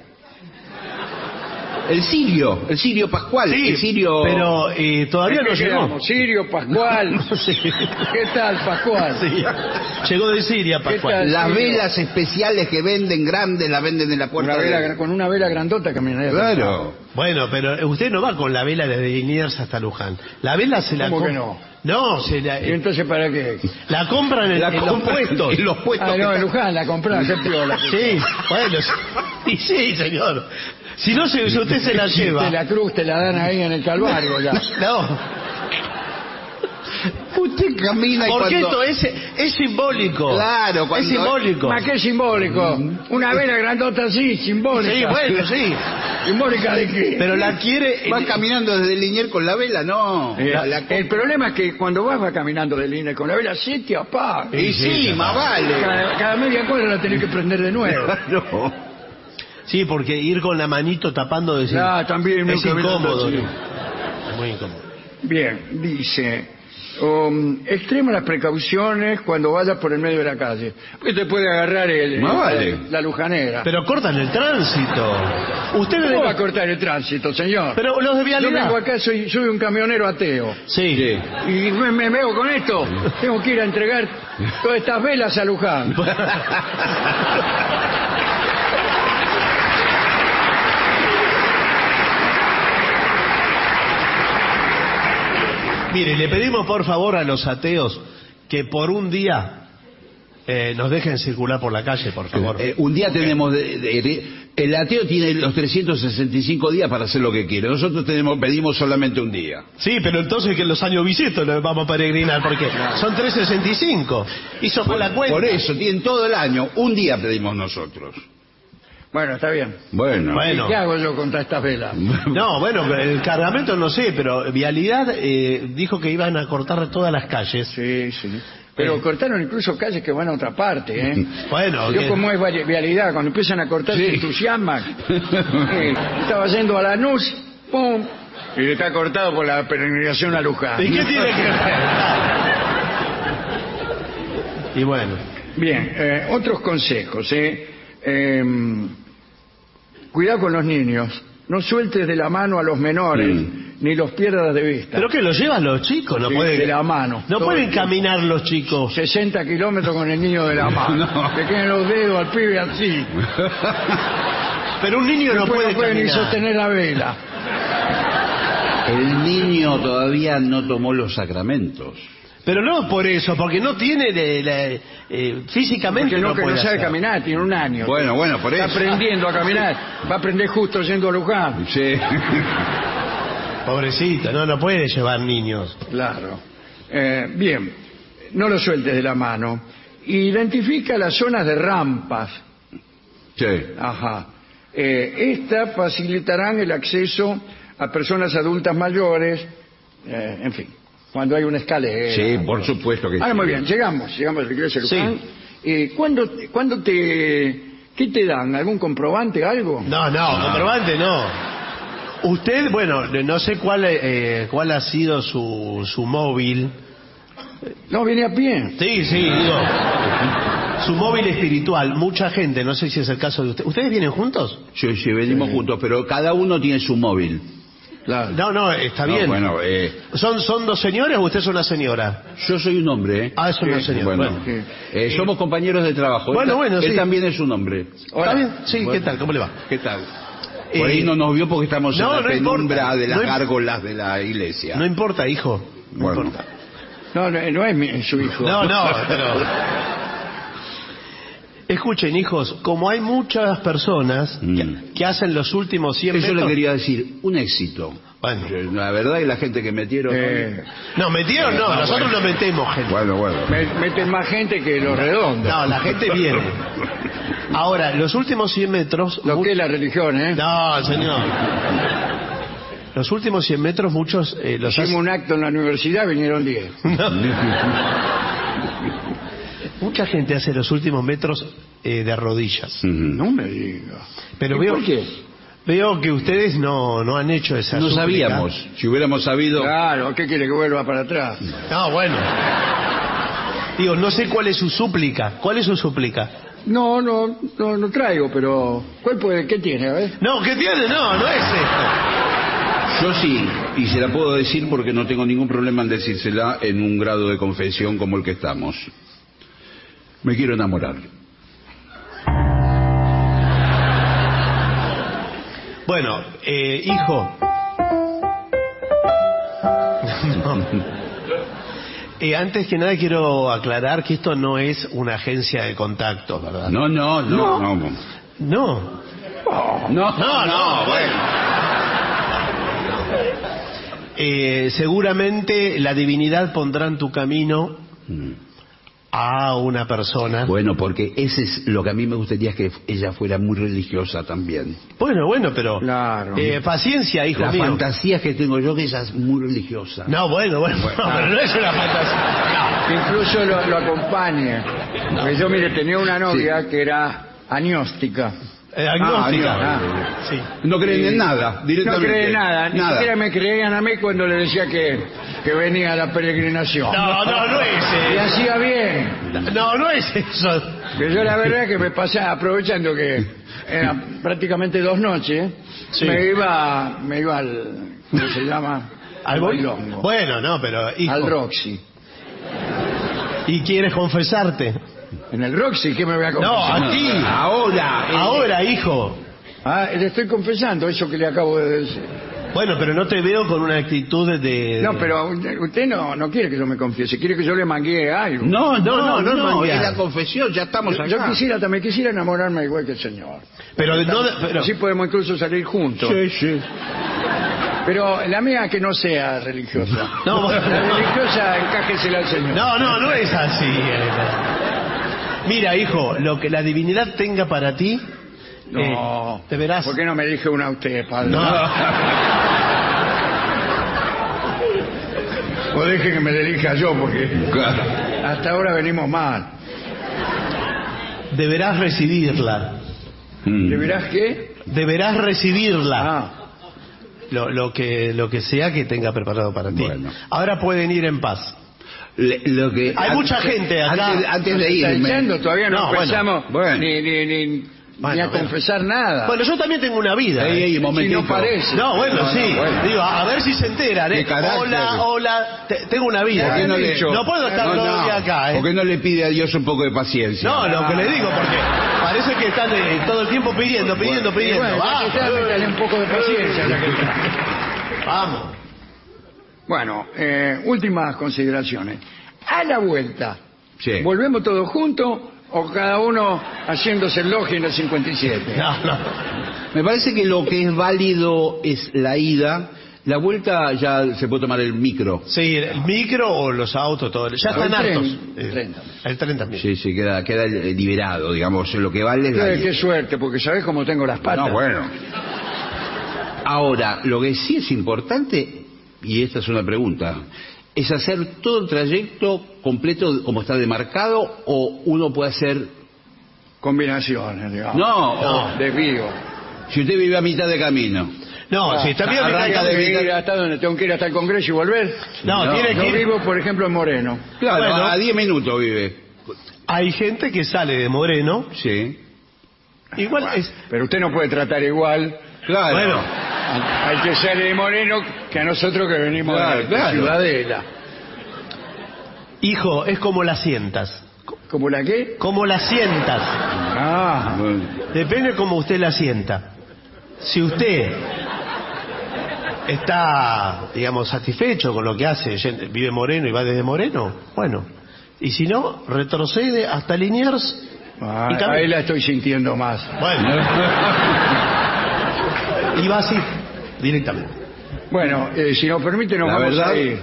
El cirio pascual. Sí, el cirio... pero todavía no llegó. Quedamos? Sirio, Pascual. Sí. ¿Qué tal, Pascual? Sí. Llegó de Siria, Pascual. tal? Las Cirio. velas especiales que venden grandes, las venden en la puerta. Con una vela grandota caminaría. Claro. Bueno, pero usted no va con la vela desde Liniers hasta Luján. La vela se la ¿Cómo que com- no? No, se la, ¿Y entonces para qué? la compran en, La en los compran puestos. en los puestos. Ah, que no, en están- Luján la comprás, qué piola. Sí, bueno, y sí, señor. Si no, si usted se la lleva. De la cruz te la dan ahí en el Calvario ya. No, Usted camina y porque cuando... esto es simbólico. Claro, es cuando- simbólico. ¿Más qué simbólico? Una vela grandota así, simbólica. Sí, bueno, sí. ¿Simbólica de qué? Pero la quiere. ¿Vas caminando desde Liniers con la vela? No. El problema es que cuando vas caminando de línea con la vela, se te apaga. Y sí, más vale. Cada media cuadra la tenés que prender de nuevo. No. Sí, porque ir con la manito tapando de También es incómodo. sí. Es muy incómodo. Bien, dice, extrema las precauciones cuando vayas por el medio de la calle. Porque te puede agarrar Más vale. la lujanera. Pero cortan el tránsito. Usted ¿Cómo va a debe... cortar el tránsito, señor? Pero los de Yo vialidad. vengo acá, soy un camionero ateo. Sí. Y me veo con esto. Tengo que ir a entregar todas estas velas a Luján. Mire, le pedimos por favor a los ateos que por un día nos dejen circular por la calle, por favor. Un día tenemos... el ateo tiene los 365 días para hacer lo que quiere. Nosotros pedimos solamente un día. Sí, pero entonces que los años bisiestos nos vamos a peregrinar, porque son 365. Hizo por la cuenta. Por eso, tienen todo el año. Un día pedimos nosotros. Bueno, está bien. Bueno. Bueno. ¿Qué hago yo contra estas velas? No, bueno, el cargamento no sé, pero Vialidad dijo que iban a cortar todas las calles. Sí, sí. Pero cortaron incluso calles que van a otra parte, ¿eh? Bueno, Yo que- como es vialidad, cuando empiezan a cortar se entusiasman. Estaba yendo a Lanús, ¡pum! Y está cortado por la peregrinación a Luján. ¿Y qué tiene que ver? Y bueno, Bien, otros consejos, cuidado con los niños. No sueltes de la mano a los menores, ni los pierdas de vista. ¿pero qué, los llevan los chicos? No Sí, pueden, de la mano. No Todo pueden el tiempo. caminar los chicos. 60 kilómetros con el niño de la mano. No. Le quedan los dedos al pibe así. Pero un niño no Después puede no puede ni caminar. sostener la vela. El niño todavía no tomó los sacramentos. Pero no por eso, porque no tiene físicamente Porque no, no que no puede sabe hacer. caminar, tiene un año. Bueno, por Está eso. aprendiendo a caminar. Va a aprender justo yendo a Luján. Sí. Pobrecito, no puede llevar niños. Claro. Bien, no lo sueltes de la mano. Identifica las zonas de rampas. Sí. Ajá. Estas facilitarán el acceso a personas adultas mayores, en fin, cuando hay una escalera. Sí, por supuesto que Ahora, sí. muy bien, llegamos a la iglesia de Luján. ¿Cuándo qué te dan? ¿Algún comprobante, algo? No, comprobante no. Usted, bueno, no sé cuál ha sido su móvil. No, viene a pie. Sí, digo. Su móvil espiritual. Mucha gente, no sé si es el caso de usted. ¿Ustedes vienen juntos? Sí, venimos juntos, pero cada uno tiene su móvil. Claro. No, está No, bien. bueno, ¿Son dos señores o usted es una señora? yo soy un hombre. Ah, es una señora. Bueno, Bueno. somos compañeros de trabajo. Bueno, él sí. también es un hombre. ¿Está bien? Sí, ¿qué tal? ¿Cómo le va? ¿Qué tal? Por ahí no nos vio porque estamos no, en la no penumbra importa. de las No im- gárgolas de la iglesia. No importa, hijo. No Bueno. importa. No es su hijo. No, pero... Escuchen, hijos, como hay muchas personas que hacen los últimos 100 Eso metros... le quería decir, un éxito. Bueno. La verdad que la gente que metieron... No, metieron no, nosotros no metemos gente. Bueno. Meten más gente que los redondos. No, la gente viene. Ahora, los últimos 100 metros... Lo que es la religión, ¿eh? No, señor. Los últimos 100 metros muchos los Hicimos un acto en la universidad, vinieron 10. Mucha gente hace los últimos metros de rodillas. No me diga. Pero ¿Y por qué? veo que ustedes no han hecho esa No súplica. sabíamos. Si hubiéramos sabido... Claro, ¿qué quiere que vuelva para atrás? No, bueno. Digo, no sé cuál es su súplica. ¿Cuál es su súplica? No traigo, pero ¿qué tiene? A ver. No, ¿qué tiene? No es esto. Yo sí, y se la puedo decir porque no tengo ningún problema en decírsela en un grado de confesión como el que estamos. Me quiero enamorar. Bueno, hijo. Antes que nada quiero aclarar que esto no es una agencia de contactos, ¿verdad? No. No. Bueno. Seguramente la divinidad pondrá en tu camino a una persona. Bueno, porque ese es lo que a mí me gustaría, que ella fuera muy religiosa también. Bueno, pero Claro. paciencia, hijo La mío. fantasía que tengo yo, que ella es muy religiosa. No, bueno, no, pero no es una fantasía. Que incluso lo acompañe. Porque yo, mire, tenía una novia que era agnóstica. Agnóstica. Sí. No creen en nada, No directamente. cree en nada. Ni siquiera me creían a mí cuando le decía que venía a la peregrinación. No es Y hacía bien. No es eso. Que yo la verdad que me pasaba, aprovechando que eran prácticamente 2 noches, Sí. me iba al, ¿cómo se llama? Al bailongo. Bueno, pero hijo. Al Roxy. ¿Y quieres confesarte? En el Roxy, ¿qué me voy a No, confesar? aquí. Ahora, hijo. Le estoy confesando eso que le acabo de decir. Bueno, pero no te veo con una actitud de... No, pero usted no quiere que yo me confiese, quiere que yo le manguee algo. No, es la confesión, ya estamos acá. Yo también quisiera enamorarme igual que el señor. Pero Así podemos incluso salir juntos. Sí. Pero la mía que no sea religiosa. No, La religiosa encájesela al señor. No es así. Mira, hijo, lo que la divinidad tenga para ti, No. te verás. ¿Por qué no me elige una usted, padre? No. O deje que me la elija yo, porque hasta ahora venimos mal. Deberás recibirla. ¿De verás qué? Deberás recibirla. Ah, Lo que sea que tenga preparado para ti. Bueno. Ahora pueden ir en paz. Hay mucha gente acá. Antes de está irme. echando, todavía no, No, bueno. empezamos Bueno. ni Bueno, a confesar nada. Bueno, yo también tengo una vida. Ey, Si momentito. no parece. No, bueno, sí. bueno. Digo, a ver si se enteran, Qué carácter. Hola, tengo una vida. ¿Por qué no le- No puedo estar todo el día acá, ¿Por qué no le pide a Dios un poco de paciencia? No, lo que le digo, porque parece que están todo el tiempo pidiendo. Y bueno, Vamos, ya que está, métale un poco de paciencia. Ya que está. vamos. Bueno, últimas consideraciones. A la vuelta, Sí. ¿volvemos todos juntos o cada uno haciéndose el logi en el 57? No. Me parece que lo que es válido es la ida. La vuelta ya se puede tomar el micro. Sí, el micro o los autos, todo. Ya El están tren, hartos. el tren también. El tren también. Sí, queda liberado, digamos. Lo que vale es la ida. Qué suerte, porque sabés cómo tengo las patas. No, bueno. Ahora, lo que sí es importante, y esta es una pregunta, es hacer todo el trayecto completo como está demarcado, o uno puede hacer... Combinaciones, digamos. No. Desvío. Si usted vive a mitad de camino. No, si está bien, arranca ¿Tengo de que ir mitad- hasta dónde? ¿Tengo que ir hasta el Congreso y volver? No, tiene Yo que ir. vivo, por ejemplo, en Moreno. Claro, Bueno. a 10 minutos vive. Hay gente que sale de Moreno. Sí. Igual es. Pero usted no puede tratar igual Claro. Bueno, al que sale de Moreno que a nosotros que venimos Claro, de claro. Ciudadela. hijo, es como la sientas. ¿Como la qué? Como la sientas. Ah, Bueno. Depende cómo usted la sienta. Si usted está, digamos, satisfecho con lo que hace, vive Moreno y va desde Moreno, bueno. Y si no, retrocede hasta Liniers y cambia. ahí la estoy sintiendo más. Bueno. Y va así, directamente. Bueno, si nos permite, nos La vamos verdad, a ir.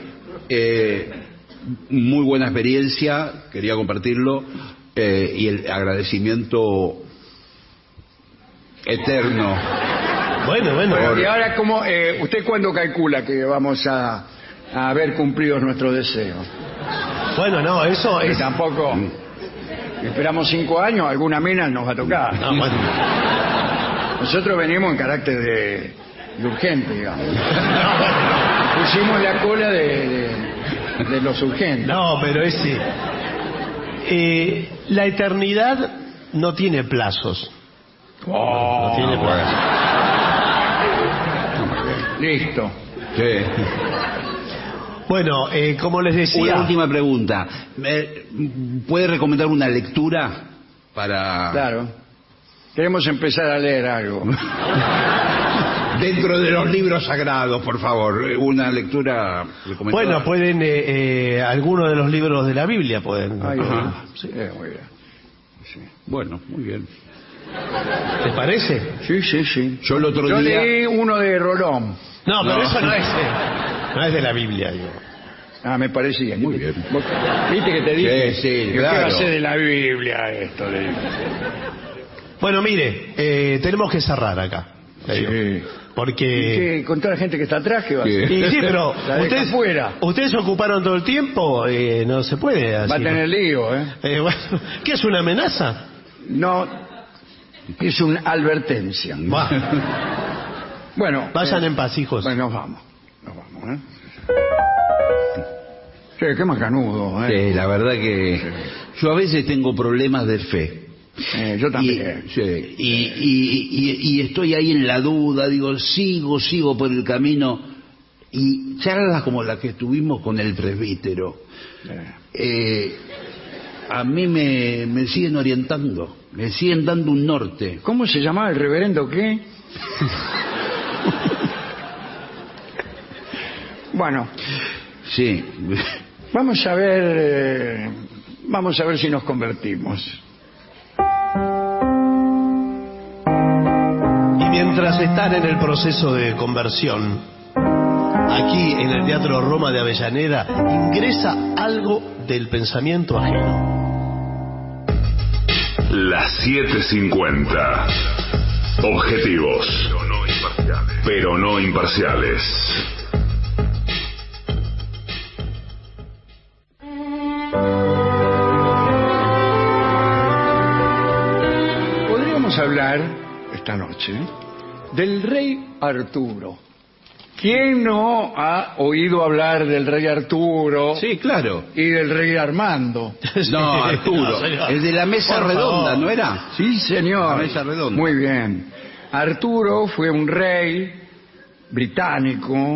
muy buena experiencia, quería compartirlo, y el agradecimiento eterno Bueno. Bueno, y ahora, ¿cómo, ¿usted cuándo calcula que vamos a haber cumplido nuestro deseo? Bueno, no, eso Que es... tampoco... Esperamos 5 años, alguna mina nos va a tocar. No, bueno. Nosotros venimos en carácter de urgente, digamos. Pusimos la cola de los urgentes. No, pero es sí. La eternidad no tiene plazos. No tiene plazos. Listo. Sí. Bueno, como les decía... Una última pregunta. ¿Puede recomendar una lectura para...? Claro. Queremos empezar a leer algo. Dentro de los libros sagrados, por favor. Una lectura recomendada. Bueno, pueden... algunos de los libros de la Biblia pueden... Ay, Ajá. sí, muy bien. Sí. Bueno, muy bien. ¿Te parece? Sí. Yo el otro Yo día... leí uno de Rolón. No, pero No. eso no es de la Biblia, digo. Ah, me parecía. Muy bien. ¿Viste que te dije? Sí, ¿Qué claro. va a ser de la Biblia esto? Bueno, mire, tenemos que cerrar acá. le digo. Sí. Porque... ¿Qué? Con toda la gente que está atrás, ¿qué va a hacer? Y sí, pero La deja ustedes, fuera. ustedes se ocuparon todo el tiempo, no se puede así. Va a tener lío, ¿eh? Bueno, ¿qué es una amenaza? No, es una advertencia. Va, Bueno. vayan en paz, hijos. Bueno, nos vamos, ¿eh? Sí, qué macanudo, ¿eh? Sí, la verdad que yo a veces tengo problemas de fe. Yo también. Y estoy ahí en la duda, digo, sigo por el camino. Y charlas como la que tuvimos con el presbítero, a mí me siguen orientando, me siguen dando un norte. ¿Cómo se llamaba el reverendo qué? Bueno, Sí. vamos a ver si nos convertimos. Y mientras están en el proceso de conversión, aquí en el Teatro Roma de Avellaneda, ingresa algo del pensamiento ajeno. Las 7:50. Objetivos, pero no imparciales. Podríamos hablar esta noche del rey Arturo. ¿Quién no ha oído hablar del rey Arturo Sí, claro. y del rey Armando? No, Arturo, No, señor. el de la mesa Por redonda, favor. ¿no era? Sí, señor. La mesa redonda. Muy bien. Arturo fue un rey británico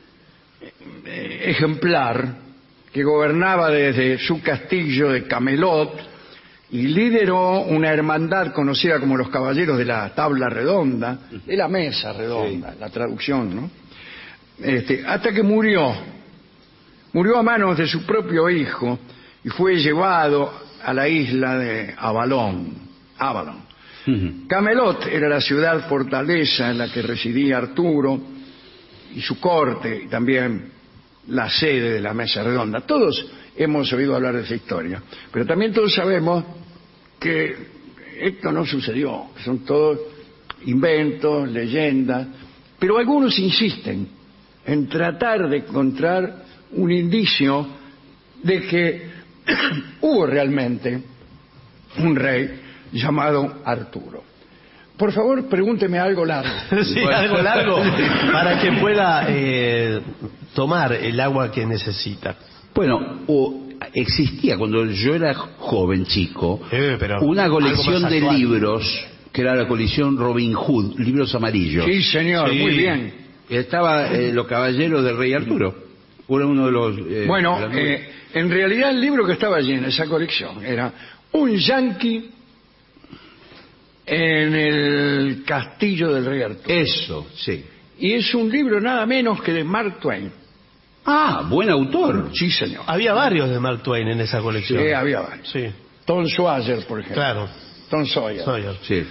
ejemplar que gobernaba desde su castillo de Camelot y lideró una hermandad conocida como los Caballeros de la Tabla Redonda, de la Mesa Redonda, la traducción, ¿no? Hasta que murió a manos de su propio hijo y fue llevado a la isla de Avalon. Camelot era la ciudad fortaleza en la que residía Arturo y su corte, y también la sede de la Mesa Redonda. Todos hemos oído hablar de esa historia, pero también todos sabemos que esto no sucedió, son todos inventos, leyendas, pero algunos insisten en tratar de encontrar un indicio de que hubo realmente un rey llamado Arturo. Por favor, pregúnteme algo largo. Sí, algo largo para que pueda tomar el agua que necesita. Bueno, existía cuando yo era joven, chico, Pero una algo colección más de actual. libros, que era la colección Robin Hood, libros amarillos. Sí, señor, Sí. muy bien. Estaba Los Caballeros del Rey Arturo. Era uno de los... Bueno, de las novelas. en realidad el libro que estaba allí en esa colección era un yanqui en el castillo del rey Arturo. Eso, sí. Y es un libro nada menos que de Mark Twain. Ah, buen autor. Sí, señor. Había varios de Mark Twain en esa colección. Sí, había varios. Sí, Tom Sawyer, por ejemplo. claro. Tom Sawyer. Sawyer. Sí.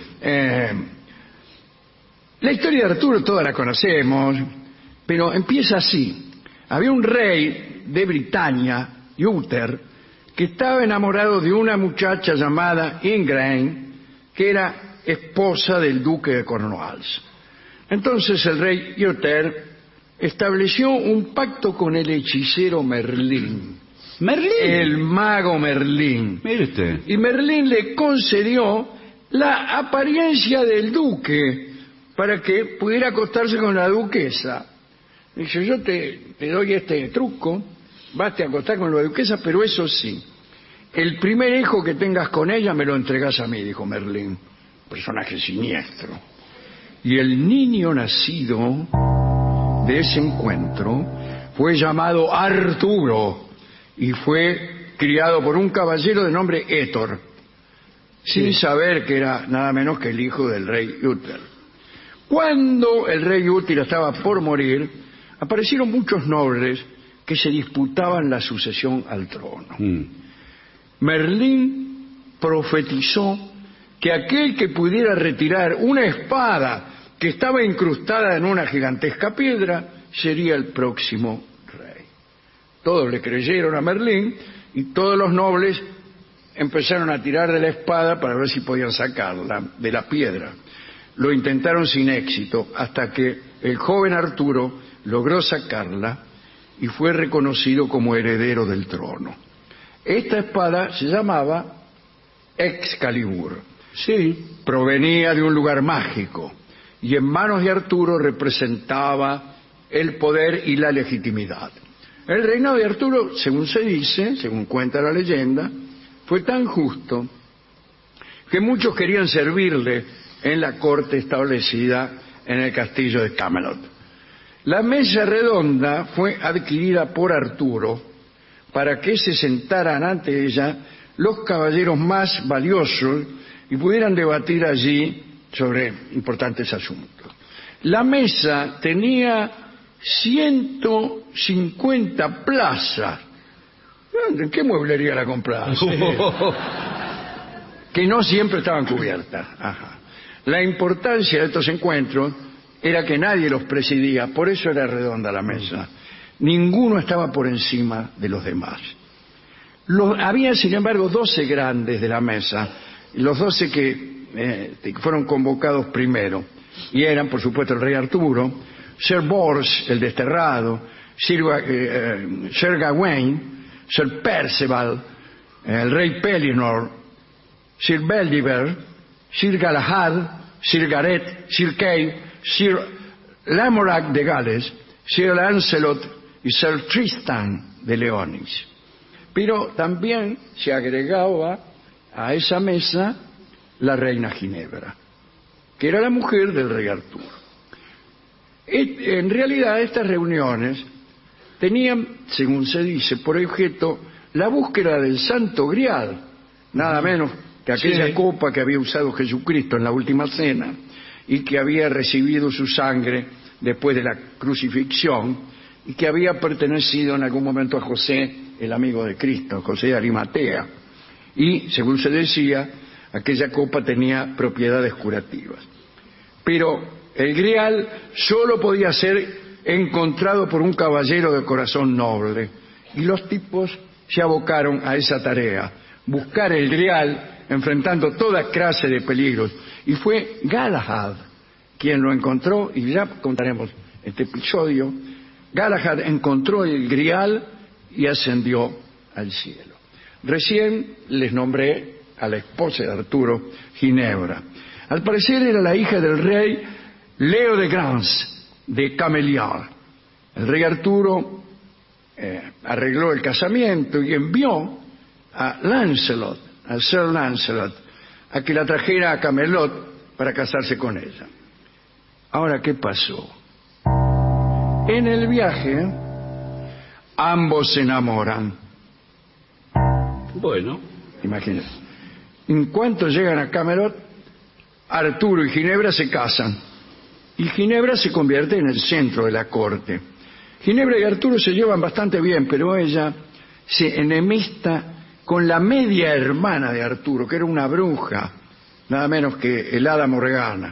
La historia de Arturo toda la conocemos, pero empieza así. Había un rey de Britania, Uther, que estaba enamorado de una muchacha llamada Ingrain, que era esposa del duque de Cornwalls. Entonces el rey Uther estableció un pacto con el hechicero Merlín. Merlín. El mago Merlín. Mire usted. Y Merlín le concedió la apariencia del duque para que pudiera acostarse con la duquesa. Dice, yo te doy este truco, vas a acostar con la duquesa, pero eso sí, el primer hijo que tengas con ella me lo entregas a mí, dijo Merlín, personaje siniestro. Y el niño nacido de ese encuentro fue llamado Arturo y fue criado por un caballero de nombre Héctor, sin saber que era nada menos que el hijo del rey Uther. Cuando el rey Uther estaba por morir, aparecieron muchos nobles que se disputaban la sucesión al trono. Merlín profetizó que aquel que pudiera retirar una espada que estaba incrustada en una gigantesca piedra sería el próximo rey. Todos le creyeron a Merlín y todos los nobles empezaron a tirar de la espada para ver si podían sacarla de la piedra. Lo intentaron sin éxito hasta que el joven Arturo logró sacarla y fue reconocido como heredero del trono. Esta espada se llamaba Excalibur. Sí, provenía de un lugar mágico y en manos de Arturo representaba el poder y la legitimidad. El reinado de Arturo, según se dice, según cuenta la leyenda, fue tan justo que muchos querían servirle en la corte establecida en el castillo de Camelot. La mesa redonda fue adquirida por Arturo para que se sentaran ante ella los caballeros más valiosos y pudieran debatir allí sobre importantes asuntos. La mesa tenía 150 plazas. ¿En qué mueblería la compraban? Sí. Que no siempre estaban cubiertas. Ajá. La importancia de estos encuentros era que nadie los presidía, por eso era redonda la mesa. Ninguno estaba por encima de los demás. Había, sin embargo, 12 grandes de la mesa, los 12 que fueron convocados primero, y eran, por supuesto, el rey Arturo, Sir Bors, el desterrado, Sir Gawain, Sir Perceval, el rey Pellinor, Sir Bedivere, Sir Galahad, Sir Gareth, Sir Kay, Sir Lamorak de Gales, Sir Lancelot y Sir Tristan de Leonis. Pero también se agregaba a esa mesa la reina Ginebra, que era la mujer del rey Arturo. En realidad estas reuniones tenían, según se dice, por objeto la búsqueda del Santo Grial, nada menos que aquella copa que había usado Jesucristo en la última cena y que había recibido su sangre después de la crucifixión y que había pertenecido en algún momento a José, el amigo de Cristo, José de Arimatea. Y, según se decía, aquella copa tenía propiedades curativas. Pero el Grial solo podía ser encontrado por un caballero de corazón noble. Y los tipos se abocaron a esa tarea, buscar el Grial enfrentando toda clase de peligros. Y fue Galahad quien lo encontró, y ya contaremos este episodio. Galahad encontró el Grial y ascendió al cielo. Recién les nombré a la esposa de Arturo, Ginebra. Al parecer era la hija del rey Leo de Grance, de Cameliard. El rey Arturo arregló el casamiento y envió a Lancelot, a Sir Lancelot, a que la trajera a Camelot para casarse con ella. Ahora, ¿qué pasó? En el viaje, ambos se enamoran. Bueno. Imagínense. En cuanto llegan a Camelot, Arturo y Ginebra se casan. Y Ginebra se convierte en el centro de la corte. Ginebra y Arturo se llevan bastante bien, pero ella se enemista con la media hermana de Arturo, que era una bruja, nada menos que el hada Morgana.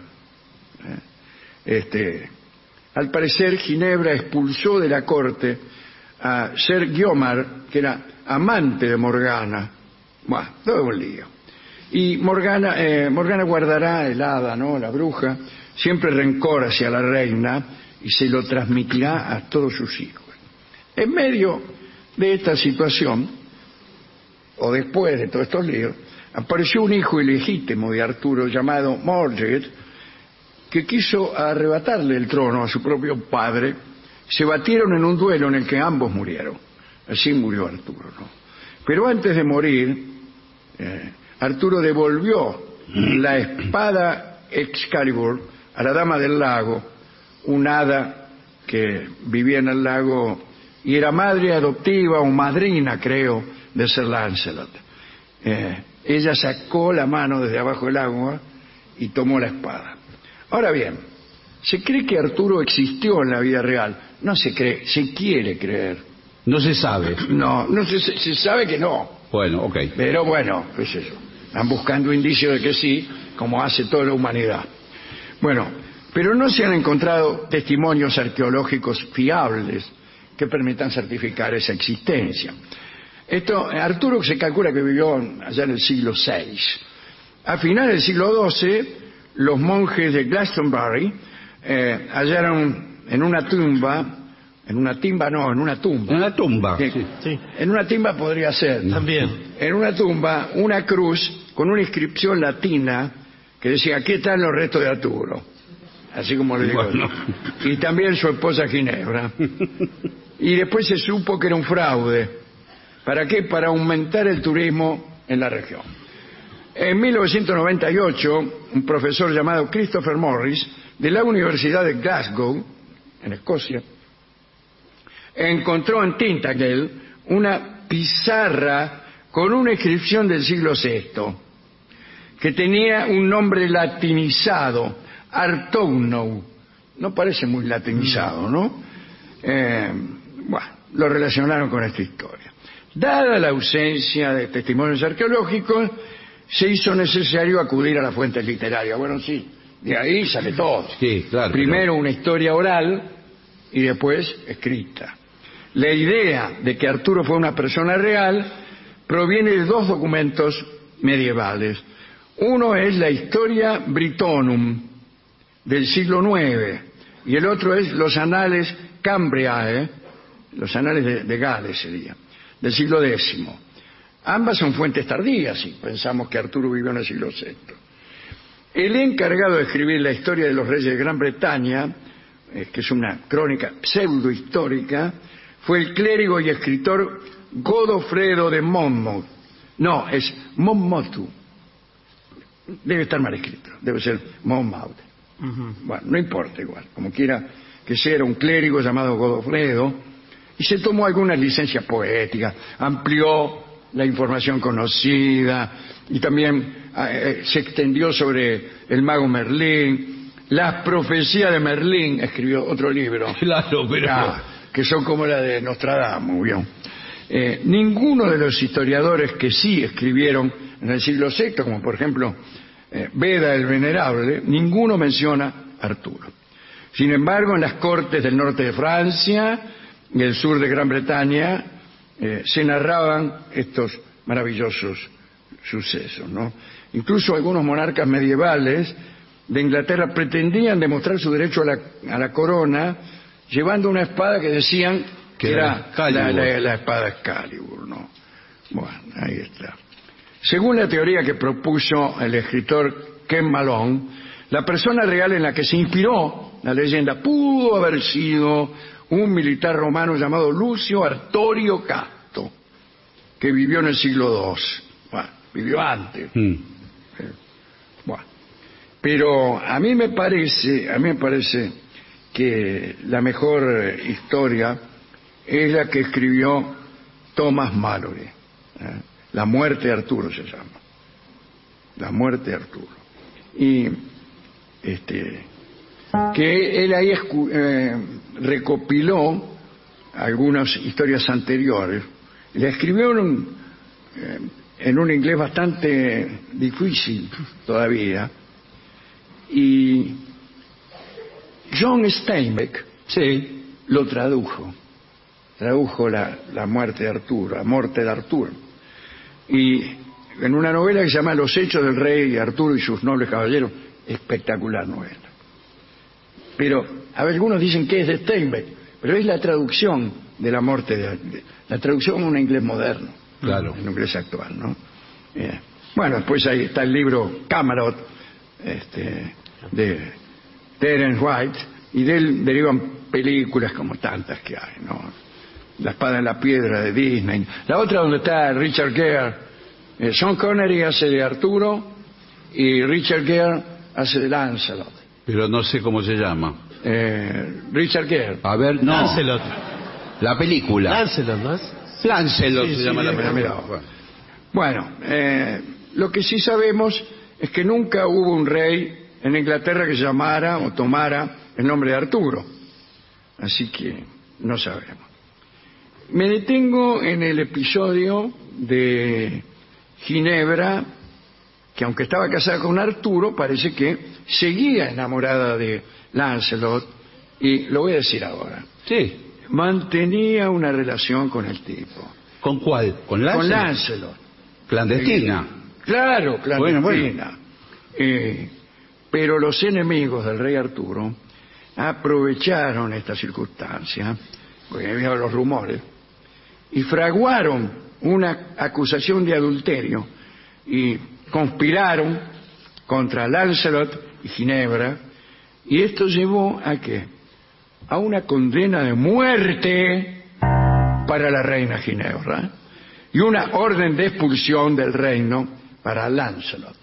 Al parecer, Ginebra expulsó de la corte a Sir Guiomar, que era amante de Morgana. Bueno, todo un lío. Y Morgana guardará el hada, ¿no?, la bruja, siempre rencor hacia la reina y se lo transmitirá a todos sus hijos. En medio de esta situación, o después de todos estos líos, apareció un hijo ilegítimo de Arturo llamado Mordred, que quiso arrebatarle el trono a su propio padre. Se batieron en un duelo en el que ambos murieron. Así murió Arturo, ¿no? Pero antes de morir, Arturo devolvió la espada Excalibur a la Dama del Lago, un hada que vivía en el lago y era madre adoptiva o madrina, creo, de Sir Lancelot. Ella sacó la mano desde abajo del agua y tomó la espada. Ahora bien, se cree que Arturo existió en la vida real. No se cree, se quiere creer. No se sabe. No se sabe que no. Bueno, ok. Pero bueno, es eso. Están buscando indicios de que sí, como hace toda la humanidad. Bueno, pero no se han encontrado testimonios arqueológicos fiables que permitan certificar esa existencia. Arturo se calcula que vivió allá en el siglo VI. A finales del siglo XII, los monjes de Glastonbury hallaron en una tumba. En una timba. Sí. En una timba podría ser. También. En una tumba, una cruz con una inscripción latina que decía: aquí están los restos de Arturo. Así como le digo. Bueno. Y también su esposa Ginebra. Y después se supo que era un fraude. ¿Para qué? Para aumentar el turismo en la región. En 1998, un profesor llamado Christopher Morris, de la Universidad de Glasgow, en Escocia, encontró en Tintagel una pizarra con una inscripción del siglo VI, que tenía un nombre latinizado, Artounou. No parece muy latinizado, ¿no? Bueno, lo relacionaron con esta historia. Dada la ausencia de testimonios arqueológicos, se hizo necesario acudir a las fuentes literarias. Bueno, sí, de ahí sale todo. Sí, claro. Primero una historia oral y después escrita. La idea de que Arturo fue una persona real proviene de dos documentos medievales. Uno es la Historia Britonum del siglo IX y el otro es los Annales Cambriae, los Anales de Gales sería, del siglo X. Ambas son fuentes tardías y pensamos que Arturo vivió en el siglo VI. El encargado de escribir la historia de los reyes de Gran Bretaña, que es una crónica pseudohistórica, fue el clérigo y escritor Godofredo de Monmouth. No, es Monmouth. Debe estar mal escrito, debe ser Monmouth. Bueno, no importa igual, como quiera que sea, era un clérigo llamado Godofredo y se tomó algunas licencias poéticas, amplió la información conocida y también se extendió sobre el mago Merlín, las profecías de Merlín, escribió otro libro. Claro, pero... que son como la de Nostradamus, ¿vio? Ninguno de los historiadores que sí escribieron en el siglo VI, como por ejemplo Beda el Venerable, ninguno menciona a Arturo. Sin embargo, en las cortes del norte de Francia y el sur de Gran Bretaña se narraban estos maravillosos sucesos, ¿no? Incluso algunos monarcas medievales de Inglaterra pretendían demostrar su derecho a la corona llevando una espada que decían que era la espada Excalibur, ¿no? Bueno, ahí está. Según la teoría que propuso el escritor Ken Malone, la persona real en la que se inspiró la leyenda pudo haber sido un militar romano llamado Lucio Artorio Casto, que vivió en el siglo II. Bueno, vivió antes. Bueno, pero a mí me parece que la mejor historia es la que escribió Thomas Malory. La muerte de Arturo se llama. La muerte de Arturo. Y que él ahí recopiló algunas historias anteriores. La escribió en un inglés bastante difícil todavía. Y John Steinbeck lo tradujo la muerte de Arturo, la muerte de Arturo, y en una novela que se llama Los hechos del rey Arturo y sus nobles caballeros, espectacular novela. Pero algunos dicen que es de Steinbeck, pero es la traducción de la muerte, la traducción a un inglés moderno, Claro. en inglés actual, ¿no? Bueno, después ahí está el libro Camelot, de Terence White, y de él derivan películas como tantas que hay, ¿no? La espada en la piedra de Disney. La otra donde está Richard Gere, Sean Connery hace de Arturo y Richard Gere hace de Lancelot. Pero no sé cómo se llama. Richard Gere. A ver, no. Lancelot. La película. Lancelot, ¿no es? Lancelot Sí, se sí, llama la mira, película. mira. Bueno, lo que sí sabemos es que nunca hubo un rey en Inglaterra que se llamara o tomara el nombre de Arturo. Así que no sabemos. Me detengo en el episodio de Ginebra, que aunque estaba casada con Arturo, parece que seguía enamorada de Lancelot, y lo voy a decir ahora. Sí. Mantenía una relación con el tipo. ¿Con cuál? ¿Con Lancelot? Con Lancelot. Clandestina. Claro, clandestina. Bueno. Pero los enemigos del rey Arturo aprovecharon esta circunstancia, porque había los rumores, y fraguaron una acusación de adulterio y conspiraron contra Lancelot y Ginebra, y esto llevó a ¿qué? A una condena de muerte para la reina Ginebra y una orden de expulsión del reino para Lancelot.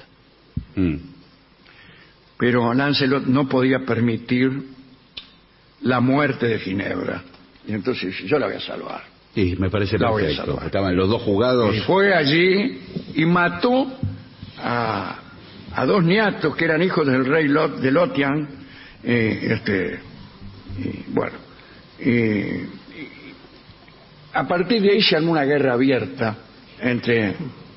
Pero Lancelot no podía permitir la muerte de Ginebra, y entonces yo la voy a salvar. Sí, me parece La voy a perfecto. salvar. Estaban los dos jugados. Y fue allí y mató a dos niatos que eran hijos del rey de Lothian. A partir de ahí se armó una guerra abierta entre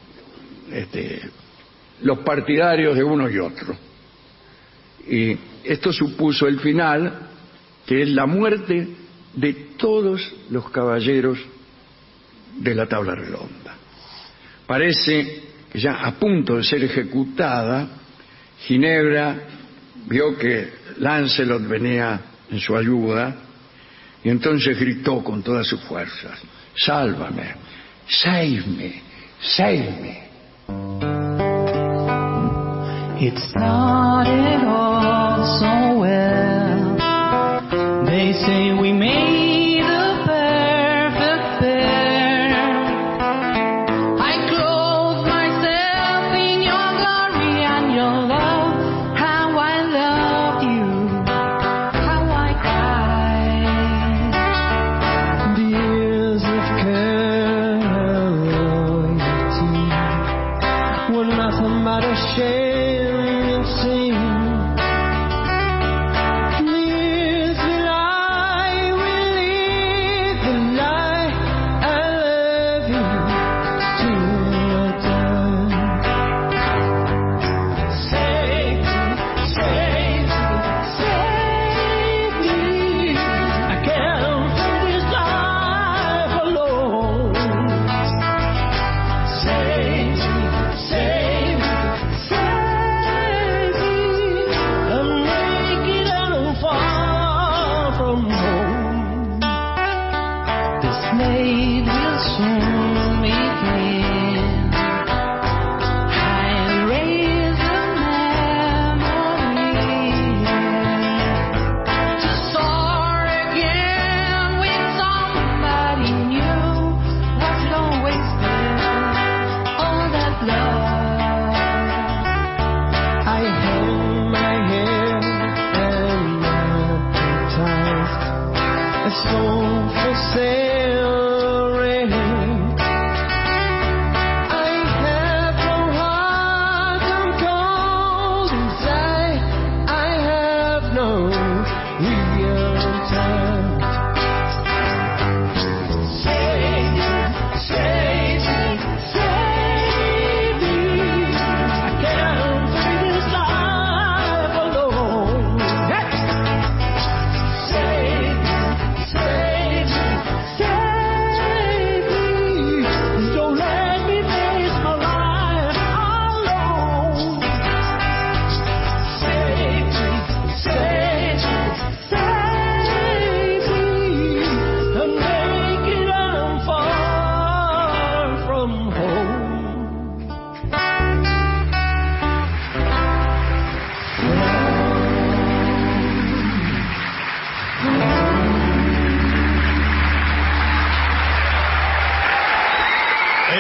los partidarios de uno y otro. Y esto supuso el final, que es la muerte de todos los caballeros de la tabla redonda. Parece que ya a punto de ser ejecutada, Ginebra vio que Lancelot venía en su ayuda y entonces gritó con todas sus fuerzas: "Sálvame, save me, save me". It started all so well. They say we made a perfect pair. I clothe myself in your glory and your love. How I loved you, how I cried. The years of care and loyalty were nothing but a shame.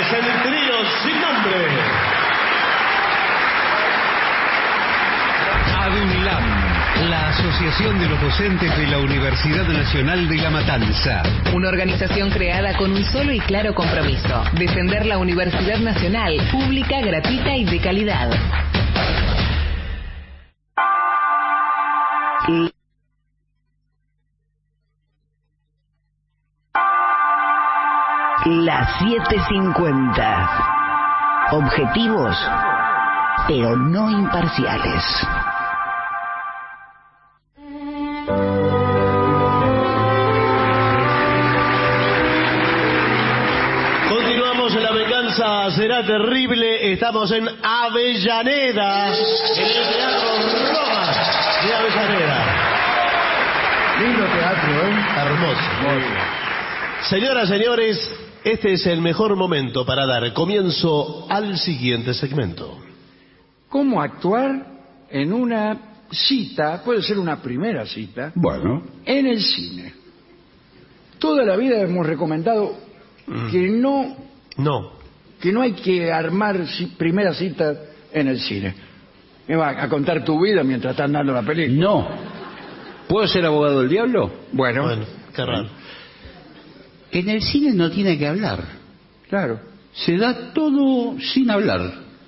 es el trío sin nombre. ADUNLAM, la Asociación de los Docentes de la Universidad Nacional de La Matanza. Una organización creada con un solo y claro compromiso: defender la Universidad Nacional, pública, gratuita y de calidad. Las 7:50. Objetivos, pero no imparciales. Continuamos en La Venganza Será Terrible. Estamos en Avellaneda, en el Teatro Roma de Avellaneda. Lindo teatro, Hermoso. Señoras, señores, este es el mejor momento para dar comienzo al siguiente segmento. ¿Cómo actuar en una cita, puede ser una primera cita, Bueno, en el cine? Toda la vida hemos recomendado que no hay que armar primera cita en el cine. ¿Me va a contar tu vida mientras están dando la película? no. ¿Puedo ser abogado del diablo? Bueno, Qué raro. En el cine no tiene que hablar. claro. Se da todo sin hablar.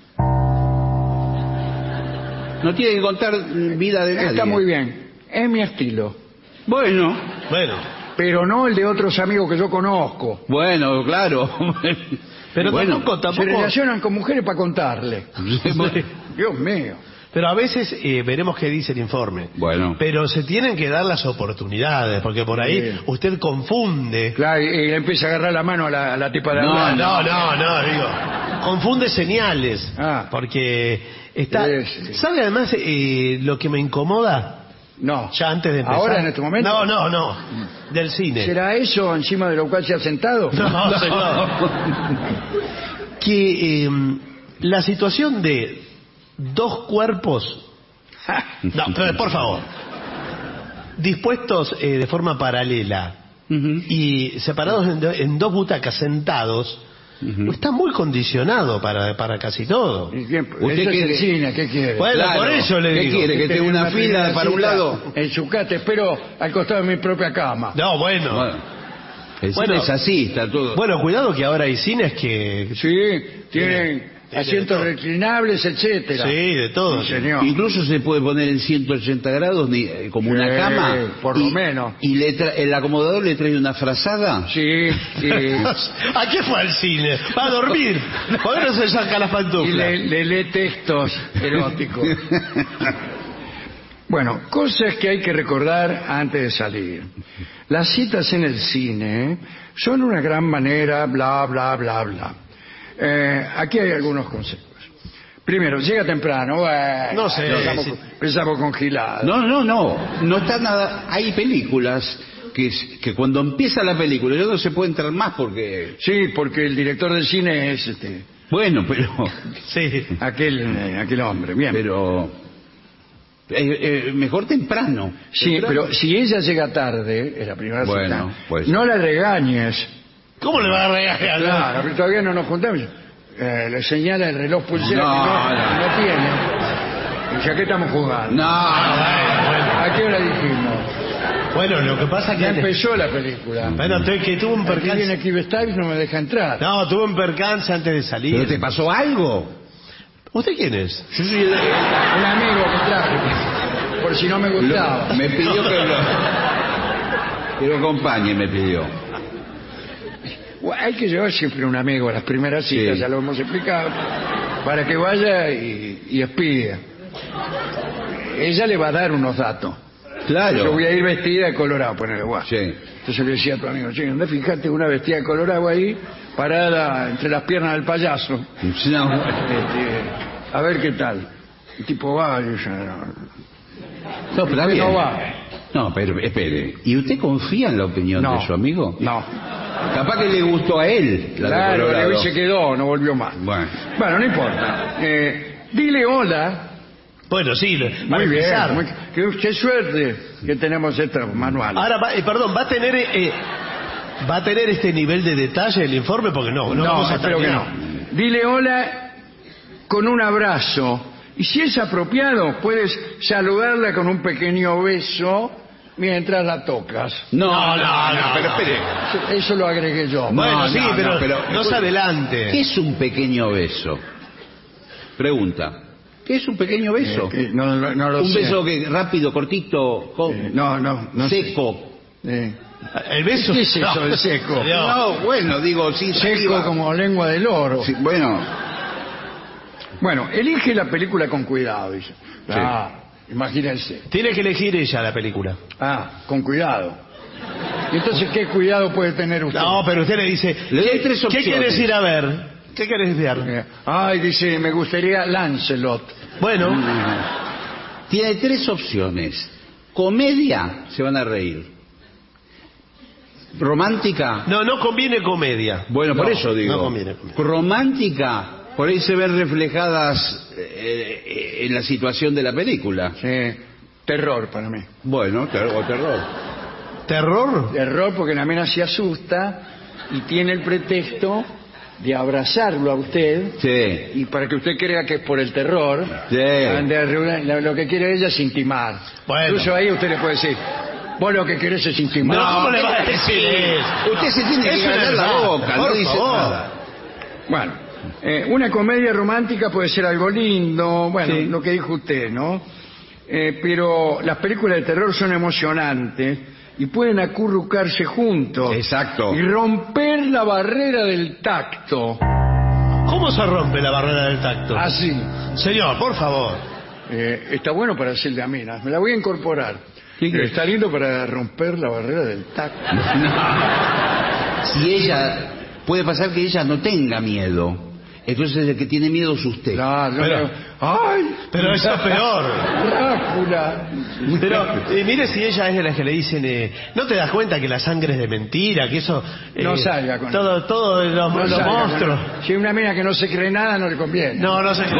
No tiene que contar vida de nadie. Está muy bien. Es mi estilo. Bueno, Pero no el de otros amigos que yo conozco. bueno, claro. Pero Bueno, tampoco. Se relacionan con mujeres para contarle. Dios mío. Pero a veces veremos qué dice el informe. Bueno. Pero se tienen que dar las oportunidades, porque por ahí Bien. usted confunde. Claro, y le empieza a agarrar la mano a la tipa de No, adelante. digo. Confunde señales. Ah. Porque está. Sí. ¿Sabe además lo que me incomoda? No. Ya antes de empezar. ¿Ahora, en este momento? No. Del cine. ¿Será eso encima de lo cual se ha sentado? No, señor. Que la situación de dos cuerpos, no, pero por favor, dispuestos de forma paralela y separados en dos butacas sentados, está muy condicionado para casi todo. ¿Y quién- ¿Usted eso es quiere- el cine, ¿qué quiere? Bueno, Claro. por eso le ¿Qué digo. quiere? ¿Que tenga una fila primera para un cita lado? En su casa, te espero al costado de mi propia cama. No, bueno. Bueno, el Bueno. cine es así, está todo. Bueno, cuidado que ahora hay cines que... Sí, tienen Tiene asientos de todo. reclinables, etcétera. Sí, de todo. Sí, señor. Incluso se puede poner en 180 grados como una Sí, cama. por lo menos. Y el acomodador le trae una frazada. Sí, y, ¿A qué fue al cine? ¿Para dormir? ¿Por qué no se saca las y pantuflas? le lee textos eróticos. Bueno, cosas que hay que recordar antes de salir. Las citas en el cine son una gran manera, bla, bla, bla, bla. Aquí hay algunos consejos. Primero, llega temprano. No sé, sí. Empezamos con giladas. No está nada. Hay películas que cuando empieza la película ya no se puede entrar más porque. Sí, porque el director del cine es Bueno, pero. Sí. aquel hombre. Bien. Pero. Mejor temprano. Sí, Temprano. pero si ella llega tarde, en la primera Bueno, cita, pues. no la regañes. ¿Cómo le va a regalar? Claro, pero todavía no nos juntamos. Le señala el reloj pulsera No, que no tiene. ¿Y a qué estamos jugando? No. ¿A qué hora dijimos? Bueno, lo que pasa es que Ya antes... empezó la película. Bueno, que tuvo un Aquí viene percance... Kibe Stiles, no me deja entrar. No, tuvo un percance antes de salir. ¿Pero te pasó algo? ¿Usted quién es? Yo soy Un amigo que traje, por si no me gustaba. Me pidió que lo acompañe, me pidió. Hay que llevar siempre un amigo a las primeras citas, Sí. ya lo hemos explicado, para que vaya y espíe. Ella le va a dar unos datos. Claro. Yo voy a ir vestida de colorado, ponele guau. Sí. Entonces le decía a tu amigo, che, anda, fíjate una vestida de colorado ahí, parada entre las piernas del payaso. No. A ver qué tal. El tipo va y dice, No, pero está bien. no va. No, pero espere. ¿Y usted confía en la opinión No. de su amigo? No. Capaz que le gustó a él la de Claro, Colorado. y se quedó, no volvió más. Bueno. No importa. Dile hola. Bueno, sí, Muy bien. Qué suerte que tenemos estos manuales. Ahora, perdón, va a tener... ¿Va a tener este nivel de detalle el informe? Porque no vamos a espero que no. terminar. Dile hola con un abrazo. Y si es apropiado, puedes saludarla con un pequeño beso mientras la tocas. No, pero espere. Eso lo agregué yo. Bueno, sí, pero no se adelante. ¿Qué es un pequeño beso? Pregunta. ¿Qué es un pequeño beso? No lo Un sé. beso que rápido, cortito, no seco. El beso. ¿Qué es eso de seco? No, bueno, digo, sí, Seco saliva. como lengua del oro. Sí, Bueno, elige la película con cuidado, dice. Imagínense. Tiene que elegir ella la película. Con cuidado. ¿Y entonces qué cuidado puede tener usted? No, pero usted le dice, Le doy tres ¿qué opciones. quieres ir a ver? ¿Qué querés ver? Dice, me gustaría Lancelot. Bueno, Tiene tres opciones. Comedia, se van a reír. Romántica. no conviene comedia. Bueno, por No, eso digo. No conviene. Romántica, por ahí se ven reflejadas en la situación de la película. Sí. Terror para mí. Bueno, terror. ¿Terror? Terror porque la mina se asusta y tiene el pretexto de abrazarlo a usted. Sí. Y para que usted crea que es por el terror, Sí. lo que quiere ella es intimar. Bueno. Incluso ahí usted le puede decir, vos lo que querés es intimar. No, ¿cómo le va a decir eso? Usted se tiene que Eso callar es la verdad, boca, no por dice favor. nada. Bueno, una comedia romántica puede ser algo lindo, bueno, Sí. lo que dijo usted, ¿no? Pero las películas de terror son emocionantes y pueden acurrucarse juntos. Exacto. Y romper la barrera del tacto. ¿Cómo se rompe la barrera del tacto? Así. Señor, por favor. Está bueno para hacer de aminas, me la voy a incorporar. Está lindo para romper la barrera del tacto. Si ella, puede pasar que ella no tenga miedo. Entonces el que tiene miedo es usted. Pero eso es peor. Drácula. Pero mire si ella es de las que le dicen, ¿no te das cuenta que la sangre es de mentira? Que eso... No salga con todo los salga monstruos. con- Si una mina que no se cree nada, no le conviene. No se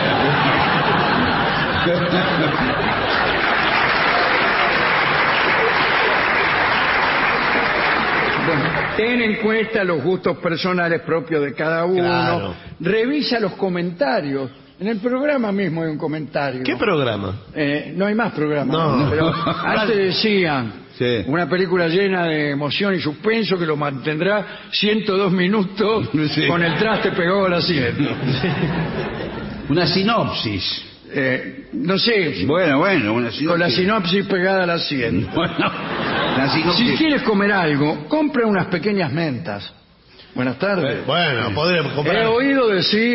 Bueno, ten en cuenta los gustos personales propios de cada uno. Claro. Revisa los comentarios. En el programa mismo hay un comentario. ¿Qué programa? No hay más programas. No. Pero antes decían, Sí. una película llena de emoción y suspenso que lo mantendrá 102 minutos Sí. con el traste pegado al asiento. Una sinopsis. No sé, Bueno, una sinopsis. con la sinopsis pegada al asiento. Bueno, la sinopsis. Si quieres comer algo, compra unas pequeñas mentas. Buenas tardes. Bueno, podremos comprar... He oído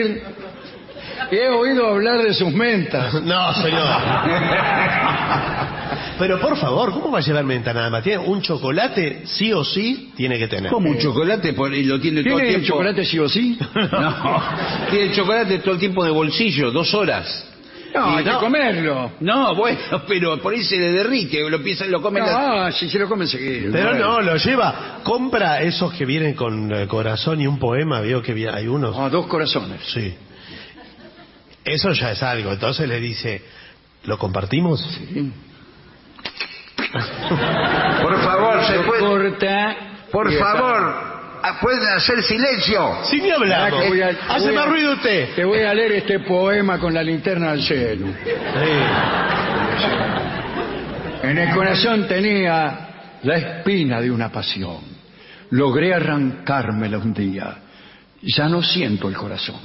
hablar de sus mentas. No, señor. Pero por favor, ¿cómo va a llevar menta nada más? ¿Tiene un chocolate sí o sí? Tiene que tener. Como un chocolate y lo tiene todo el ¿Tiene tiempo. chocolate sí o sí? No, tiene el chocolate todo el tiempo de bolsillo, 2 horas. No, Y hay que comerlo. No, bueno, pero por ahí se le derrite, lo come No, si se lo come enseguida. Pero Bueno. no, lo lleva. Compra esos que vienen con corazón y un poema. Veo que hay unos. 2 corazones. Sí. Eso ya es algo. Entonces le dice, ¿lo compartimos? Sí. Por favor, se Lo puede... corta. Por y favor, pueden hacer silencio. Sí, ni hablamos. Ahora que voy a- Hace voy a- más ruido usted. Te voy a leer este poema con la linterna al cielo. En el corazón tenía la espina de una pasión. Logré arrancármela un día. Ya no siento el corazón.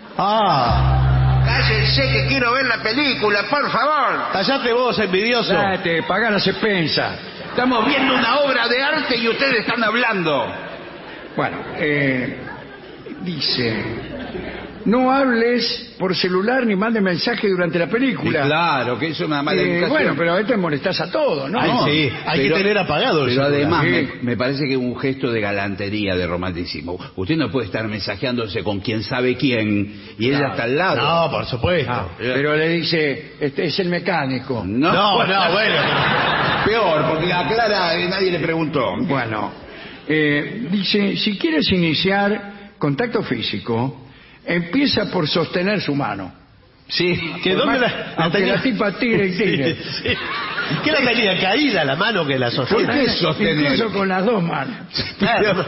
Cállense que quiero ver la película, por favor. Callate vos, envidioso. Date, paga las expensas. Estamos viendo una obra de arte y ustedes están hablando. Bueno, dice, no hables por celular ni mandes mensaje durante la Y película. claro, que eso es una mala educación. Bueno, pero a te molestás a todos, ¿no? Ay, No, sí, hay pero- que tener apagado el Pero celular. además Sí. me parece que es un gesto de galantería, de romanticismo. Usted no puede estar mensajeándose con quién sabe quién y ella está al lado. No, por supuesto. Pero le dice, este es el mecánico. No, bueno. Peor, porque aclara, nadie le preguntó. Bueno, dice, si quieres iniciar contacto físico, empieza por sostener su mano. Sí. ¿Que dónde la Aunque tenía? la tipa tire y tire. Sí, sí. ¿Qué la tenía caída la mano que la sostiene? ¿Por qué sostener? Incluso con las dos manos. Claro.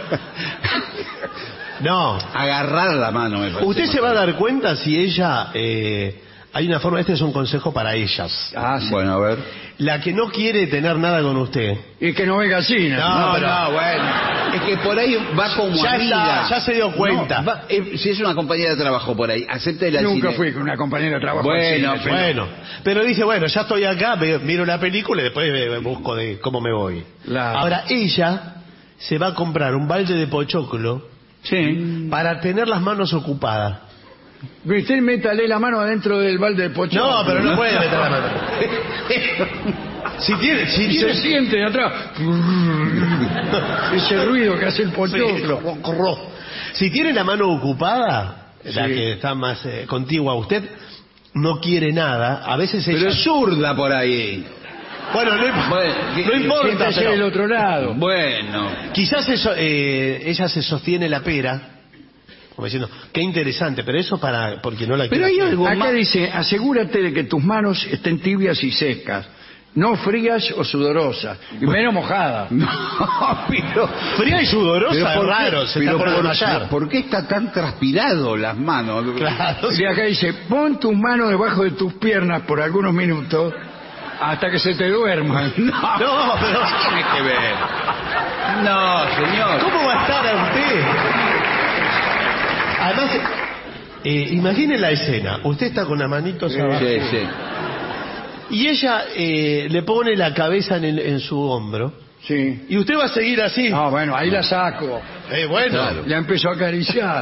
No. Agarrar la mano, me parece. Usted se va a dar cuenta si ella... hay una forma, este es un consejo para ellas. Ah, sí. Bueno, a ver. La que no quiere tener nada con usted. Y que no venga así. No, bueno. Es que por ahí va como Ya amiga. está, ya se dio cuenta. No, si es una compañera de trabajo por ahí, acepte la Nunca cine. fui con una compañera de trabajo. Bueno, al cine, Bueno, pero dice, bueno, ya estoy acá, miro la película y después busco de cómo me voy. Claro. Ahora, ella se va a comprar un balde de pochoclo para tener las manos ocupadas. Usted métale la mano adentro del balde de pochoclo. No, pero no puede meter la mano. Si tiene, Y se siente de atrás. Ese ruido que hace el pochoclo. Si tiene la mano ocupada, la Sí. que está más contigua a usted, no quiere nada. A veces ella... Pero es zurda por ahí. Bueno, no importa, Siéntese pero del otro lado. Bueno. quizás eso, ella se sostiene la pera, como diciendo, qué interesante, pero eso porque no la Pero quiere hay hacer. algo Acá más. dice, asegúrate de que tus manos estén tibias y secas, no frías o sudorosas, y menos mojadas. No, pero... Fría y sudorosa, pero es ¿por qué? raro, se está Pero por desmayar. ¿por qué está tan transpirado las manos? Claro, Y acá dice, pon tus manos debajo de tus piernas por algunos minutos hasta que se te duerman. No, pero ¿qué tiene que ver? No, señor. ¿Cómo va a estar usted? Además, imagine la escena. Usted está con las manitos abajo. Sí, sí. Y ella le pone la cabeza en su hombro. Sí. Y usted va a seguir así. Ah, bueno, ahí la saco. Bueno. Claro. Ya empezó a acariciar.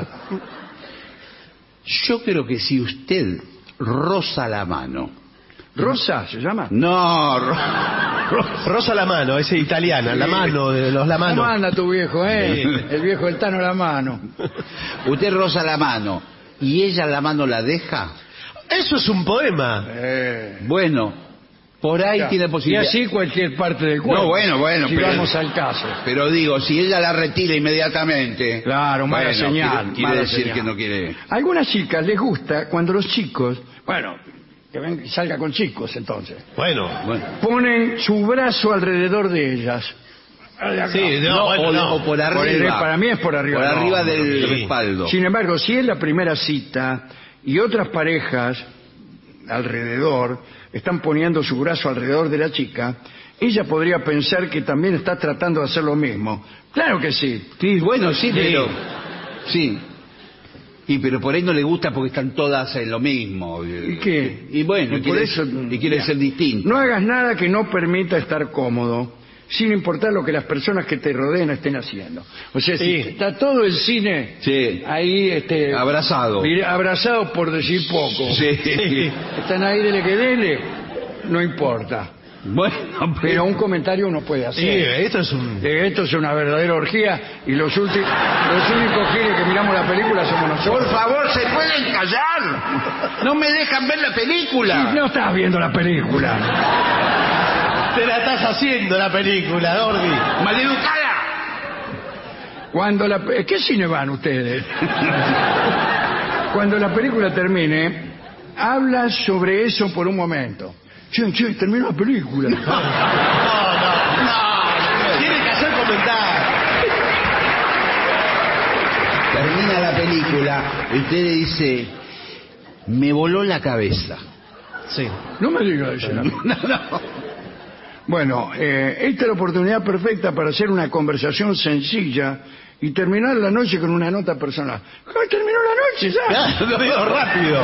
Yo creo que si usted roza la mano... ¿Rosa se llama? No, Rosa la mano, es italiana, la mano de los la mano. ¿Cómo anda tu viejo, Sí. El viejo del Tano la mano. usted roza la mano y ella la mano la deja. Eso es un poema. Bueno, por ahí Ya. tiene Y posibilidad. así cualquier parte del cuerpo. No, bueno, si pero- vamos al caso. Pero digo, si ella la retira inmediatamente... Claro, mala bueno, señal. Quiere mala decir señal. que no quiere... A algunas chicas les gusta cuando los chicos, bueno, que salga con chicos entonces, Bueno. ponen su brazo alrededor de ellas. Sí, o por arriba. Para mí es por arriba. Por no, arriba no, del no. respaldo. Sin embargo, si es la primera cita y otras parejas alrededor están poniendo su brazo alrededor de la chica, ella podría pensar que también está tratando de hacer lo mismo. Claro que sí. Sí, bueno, sí, pero... Sí. Y pero por ahí no le gusta porque están todas en lo mismo. ¿Y qué? Y bueno, Y por eso- quiere ser distinto. No hagas nada que no permita estar cómodo, sin importar lo que las personas que te rodean estén haciendo. O sea, si Sí. está todo el cine Sí. ahí Abrazado. abrazado por decir poco. Sí. Están ahí, dele que dele, no importa. Bueno, Pero un comentario uno puede Sí, hacer. esto es un... Esto es una verdadera orgía y los únicos giles que miramos la película somos nosotros. Por favor, ¿se pueden callar? No me dejan ver la película. Sí, no estás viendo la película. Te la estás haciendo la película, Gordi. ¡Maleducada! ¿Qué cine van ustedes? Cuando la película termine, habla sobre eso por un momento. Che, terminó la película. No. Tiene que hacer comentario. Termina la película, usted le dice, me voló la cabeza. Sí. No me diga eso. No. Bueno, esta es la oportunidad perfecta para hacer una conversación sencilla y terminar la noche con una nota personal. ¡Ay, terminó la noche ya! Lo veo rápido.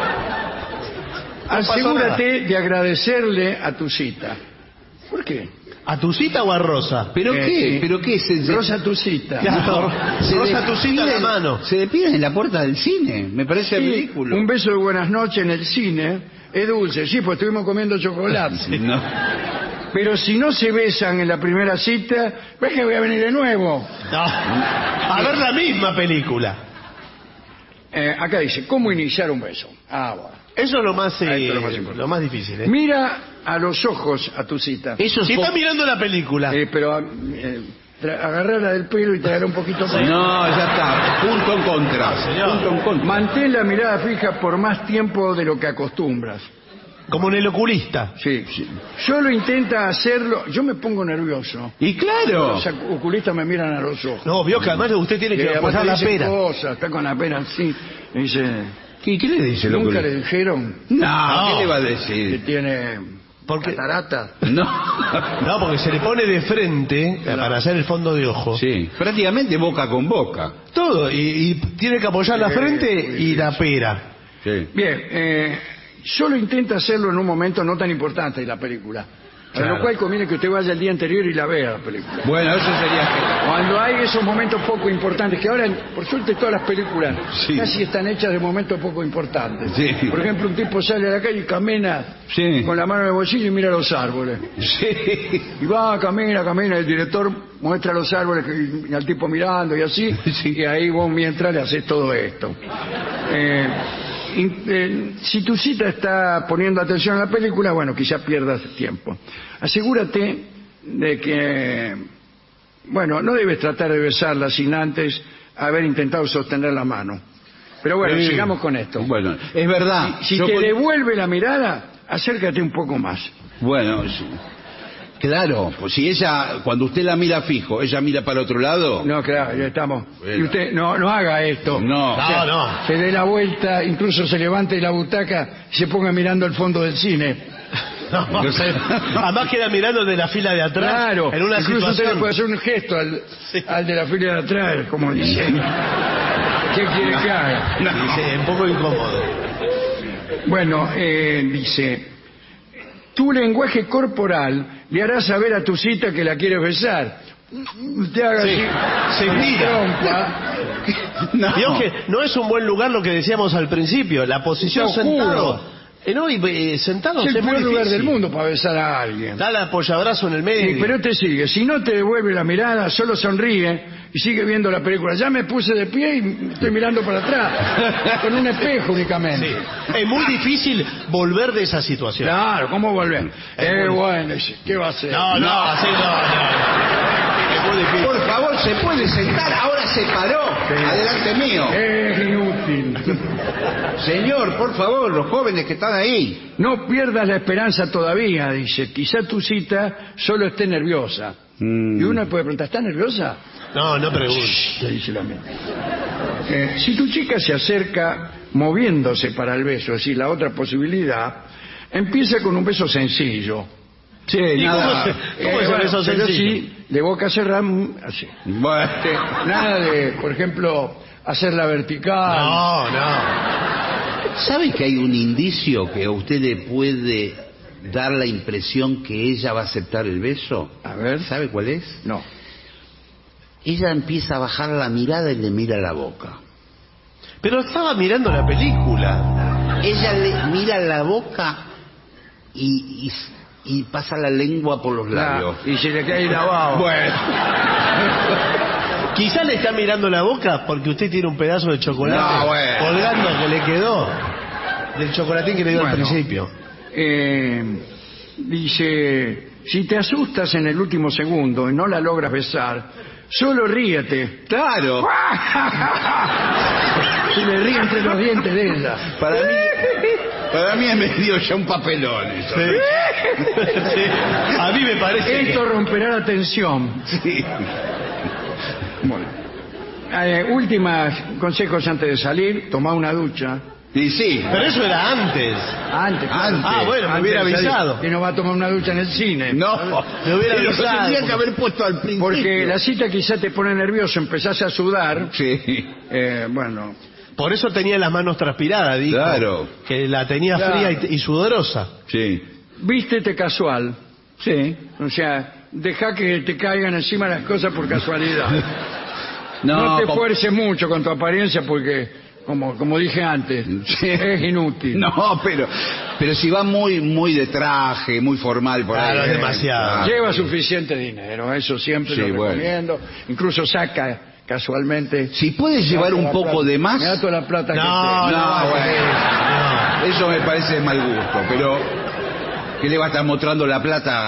Asegúrate de agradecerle a tu cita. ¿Por qué? ¿A tu cita o a Rosa? ¿Pero qué? Sí. ¿Pero qué? Rosa, tu cita. Claro. Rosa, tu cita en la mano. Se despiden en la puerta del cine. Me parece Sí, ridículo. un beso de buenas noches en el cine es dulce. Sí, pues estuvimos comiendo chocolate. No. Pero si no se besan en la primera cita, ves que voy a venir de nuevo. No. A ver la misma película. Acá dice, ¿cómo iniciar un beso? Ah, bueno. Eso es lo más, Esto es lo más importante. lo más difícil. ¿eh? Mira a los ojos a tu cita. Eso Si está mirando la película. Pero agarrarla del pelo y traerla un poquito más. No, ya está. Punto son contras. Mantén la mirada fija por más tiempo de lo que acostumbras. Como en el oculista. Sí. Solo intenta hacerlo. Yo me pongo nervioso. Y claro. Los oculistas me miran a los ojos. No, vio que además usted tiene que pasar la pera. Está con la pera así. Me dice... ¿Qué le dice el ¿Nunca oculista? le dijeron? No, ¿qué le va a Que decir? tiene... catarata. No. No, porque se le pone de frente para hacer el fondo de ojo. Sí, prácticamente boca con boca. Todo, y tiene que apoyar la frente y la pera. Sí. Bien, solo intenta hacerlo en un momento no tan importante de la película. Para Claro. lo cual conviene que usted vaya el día anterior y la vea la película. Bueno, eso sería... Cuando hay esos momentos poco importantes, que ahora, por suerte, todas las películas Sí. casi están hechas de momentos poco importantes. Sí. Por ejemplo, un tipo sale a la calle y camina Sí. con la mano en el bolsillo y mira los árboles. Sí. Y va, camina, el director muestra los árboles y al tipo mirando y así, Sí. y ahí vos mientras le haces todo esto. Si tu cita está poniendo atención a la película, bueno, quizá pierdas tiempo. Asegúrate de que, bueno, no debes tratar de besarla sin antes haber intentado sostener la mano. Pero bueno, Sí. sigamos con esto. Bueno, es verdad. Si Yo te con- devuelve la mirada, acércate un poco más. Bueno, sí. Claro, pues si ella, cuando usted la mira fijo, ella mira para otro lado. No, claro, ya estamos. Bueno. Y usted no haga esto. No. No. Se dé la vuelta, incluso se levante de la butaca y se ponga mirando el fondo del cine. No, además queda mirando de la fila de atrás. Claro, En una incluso usted le situación. puede hacer un gesto al de la fila de atrás, como dice. ¿Qué quiere que haga? Dice, un poco incómodo. Bueno, dice, tu lenguaje corporal le hará saber a tu cita que la quieres besar. Usted haga Sí, así, se con la mira. trompa. Vio que no es un buen lugar lo que decíamos al principio, la posición Te juro. sentado. Sentado Es el es muy peor lugar difícil. del mundo para besar a alguien. Da el apoyabrazo en el Sí, medio. pero te sigue. Si no te devuelve la mirada, solo sonríe y sigue viendo la película. Ya me puse de pie y estoy mirando para atrás, con un espejo únicamente. Sí. Es muy difícil volver de esa situación. Claro, ¿cómo volver? muy- Bueno, ¿qué va a hacer? No, así no. Es muy difícil. Por favor, se puede sentar, ahora se paró, adelante mío. Es inútil. Señor, por favor, los jóvenes que están ahí. No pierdas la esperanza todavía, dice. Quizá tu cita solo esté nerviosa. Y uno puede preguntar, ¿está nerviosa? No pregunte. Le dice la mente. Si tu chica se acerca moviéndose para el beso, es decir, la otra posibilidad, empieza con un beso sencillo. Sí, ¿Y nada. cómo es el beso pero sencillo? sí, de boca cerrada, así. Bueno. Nada de, por ejemplo, hacerla vertical. No. ¿Sabe que hay un indicio que a usted le puede dar la impresión que ella va a aceptar el beso? A ver. ¿Sabe cuál es? No. Ella empieza a bajar la mirada y le mira la boca. Pero estaba mirando la película. Ella le mira la boca y pasa la lengua por los labios. Y se le cae la baba. Bueno. Quizá le está mirando la boca porque usted tiene un pedazo de chocolate No, bueno. colgando que le quedó del chocolatín que le dio al Bueno. principio. Dice, si te asustas en el último segundo y no la logras besar, solo ríete. Claro. Y le ríe entre los dientes de ella. Para mí es medio ya un papelón eso. Sí. A mí me parece Esto romperá la tensión. Sí. Bueno. Últimos consejos antes de salir, toma una ducha. Y sí. Pero eso era antes. Antes. Ah, bueno, me Antes hubiera de salir. avisado. Y no va a tomar una ducha en el cine. No. Me hubiera Pero avisado. tendría que haber puesto al principio. Porque la cita quizá te pone nervioso, empezás a sudar. Sí. Bueno, Por eso tenía las manos transpiradas, dijo. Claro. Que la tenía Claro. fría y sudorosa. Sí. vístete casual. Sí. O sea, deja que te caigan encima las cosas por casualidad. No te esfuerces mucho con tu apariencia porque, como dije antes, es inútil. No, pero si va muy de traje, muy formal por ahí. Claro, es demasiado. Lleva suficiente dinero, eso siempre Sí, lo bueno. recomiendo. Incluso saca casualmente. Si puedes llevar un poco de más. Me da toda la plata que No, tengo. No, bueno. Eso me parece de mal gusto, pero ¿qué le va a estar mostrando la plata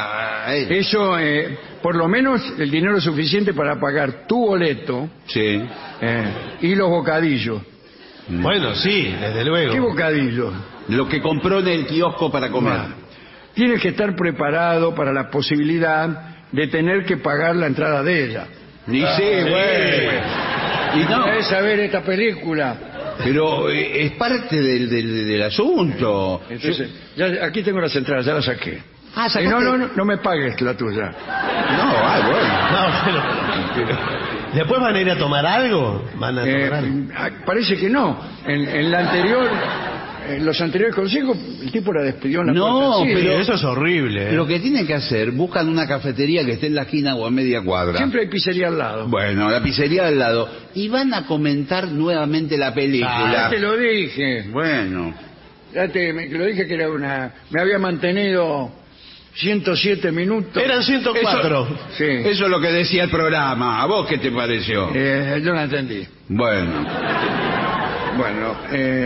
Eso, por lo menos, el dinero suficiente para pagar tu boleto Sí. y los bocadillos. Bueno, sí, desde luego. ¿Qué bocadillo? Lo que compró en el kiosco para comer. Tienes que estar preparado para la posibilidad de tener que pagar la entrada de ella. Y sí, güey. Y no, ¿Querés saber esta película? pero es parte del asunto. Entonces, ya, aquí tengo las entradas, ya las saqué. Ah, Y ¿sacaste? no me pagues la tuya. No, bueno. No, pero... ¿Después van a ir a tomar algo? ¿Van a tomar algo? Parece que no. En la anterior, en los anteriores consejos, el tipo la despidió en la No, puerta. Sí, pero Eso es horrible. Lo que tienen que hacer, buscan una cafetería que esté en la esquina o a media cuadra. siempre hay pizzería al lado. Bueno, la pizzería al lado. Y van a comentar nuevamente la película. Ya te lo dije. Bueno. Me lo dije que era una... Me había mantenido 107 minutos. Eran 104. Sí. Eso es lo que decía el programa. ¿A vos qué te pareció? Yo no entendí. Bueno. Bueno,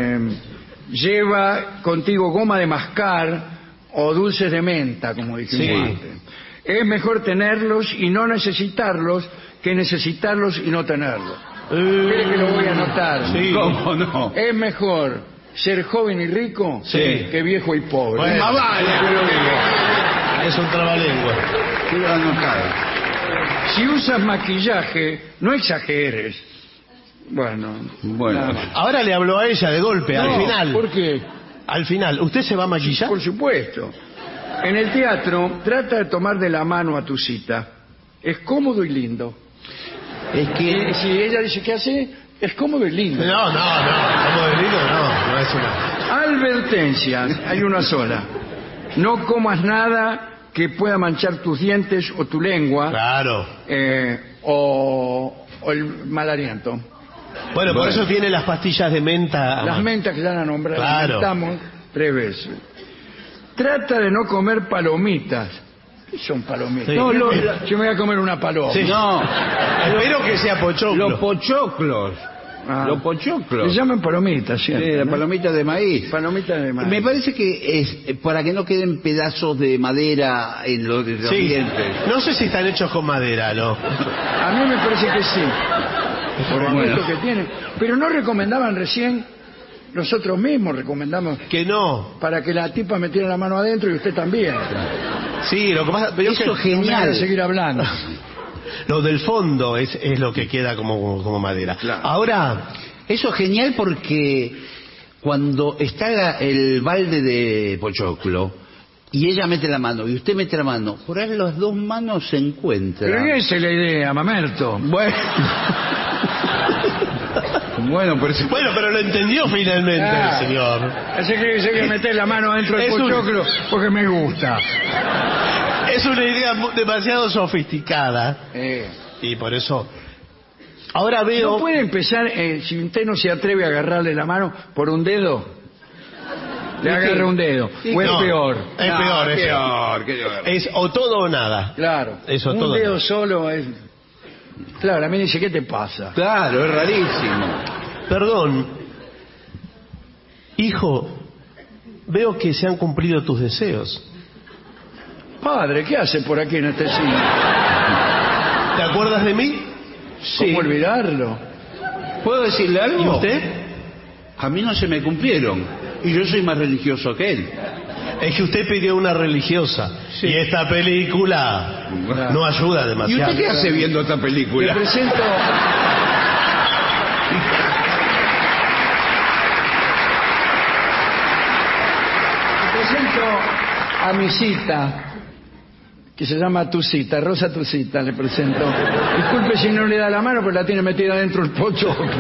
lleva contigo goma de mascar o dulces de menta, como dijimos Sí. antes. Es mejor tenerlos y no necesitarlos que necesitarlos y no tenerlos. ¿Quiere que lo voy a anotar? Sí. ¿Cómo no? Es mejor ser joven y rico Sí. que viejo y pobre. Bueno, Más vale, Te lo digo. Es un trabalengua. Quiero anotar. Si usas maquillaje, no exageres. Bueno, Bueno. nada más. Ahora le habló a ella de golpe, al No, final. ¿por qué? Al final. ¿Usted se va a maquillar? Por supuesto. En el teatro, trata de tomar de la mano a tu cita. Es cómodo y lindo. Es que... Y si ella dice que hace, es cómodo y lindo. No. Como de lindo, no es una... Advertencias, hay una sola. No comas nada que pueda manchar tus dientes o tu lengua Claro. o el mal aliento. Bueno, por eso tiene las pastillas de menta. Las mentas que ya la nombramos, Claro. estamos 3 veces. Trata de no comer palomitas. ¿Qué son palomitas? Sí. No, yo me voy a comer una paloma. Sí. No. Espero que sea pochoclo. Los pochoclos. Ah. Los pochoclos. Le llaman palomitas, Sí, siempre. la ¿no? palomita de maíz. Palomitas de maíz. Me parece que es para que no queden pedazos de madera en los Sí. dientes. No sé si están hechos con madera, ¿no? A mí me parece que sí. Por el Bueno. gusto que tiene. Pero no recomendaban recién, nosotros mismos recomendamos Que no. para que la tipa metiera la mano adentro y usted también. Sí, lo que pasa... Pero Eso que- es genial. No me seguir hablando. Lo del fondo es lo que queda como madera. Claro. Ahora, Eso es genial porque cuando está el balde de pochoclo y ella mete la mano y usted mete la mano, por ahí las dos manos se encuentran. Pero esa es la idea, mamerto. Bueno. bueno, pero lo entendió finalmente Ah. el señor. Así que dice que meter la mano dentro del Es un- pochoclo porque me gusta. Es una idea demasiado sofisticada y por eso... Ahora veo... ¿No puede empezar, si usted no se atreve a agarrarle la mano por un dedo? Le agarra un dedo. O es No, peor. Es No, peor, es peor, qué peor. Es o todo o nada. Claro. Eso, un todo dedo no. solo es... Claro, a mí dice, ¿qué te pasa? Claro, es rarísimo. Perdón. Hijo, veo que se han cumplido tus deseos. Padre, ¿qué hace por aquí en este cine? ¿Te acuerdas de mí? ¿Cómo olvidarlo? ¿Puedo decirle algo? ¿Y usted? A mí no se me cumplieron. Y yo soy más religioso que él. Es que usted pidió una religiosa. Y esta película no ayuda ¿Y demasiado. usted qué hace viendo esta Le película? presento... Le presento a mi cita, que se llama Tu Cita, Rosa Tu Cita, le presento. Disculpe si no le da la mano, pero la tiene metida dentro del pochoclo.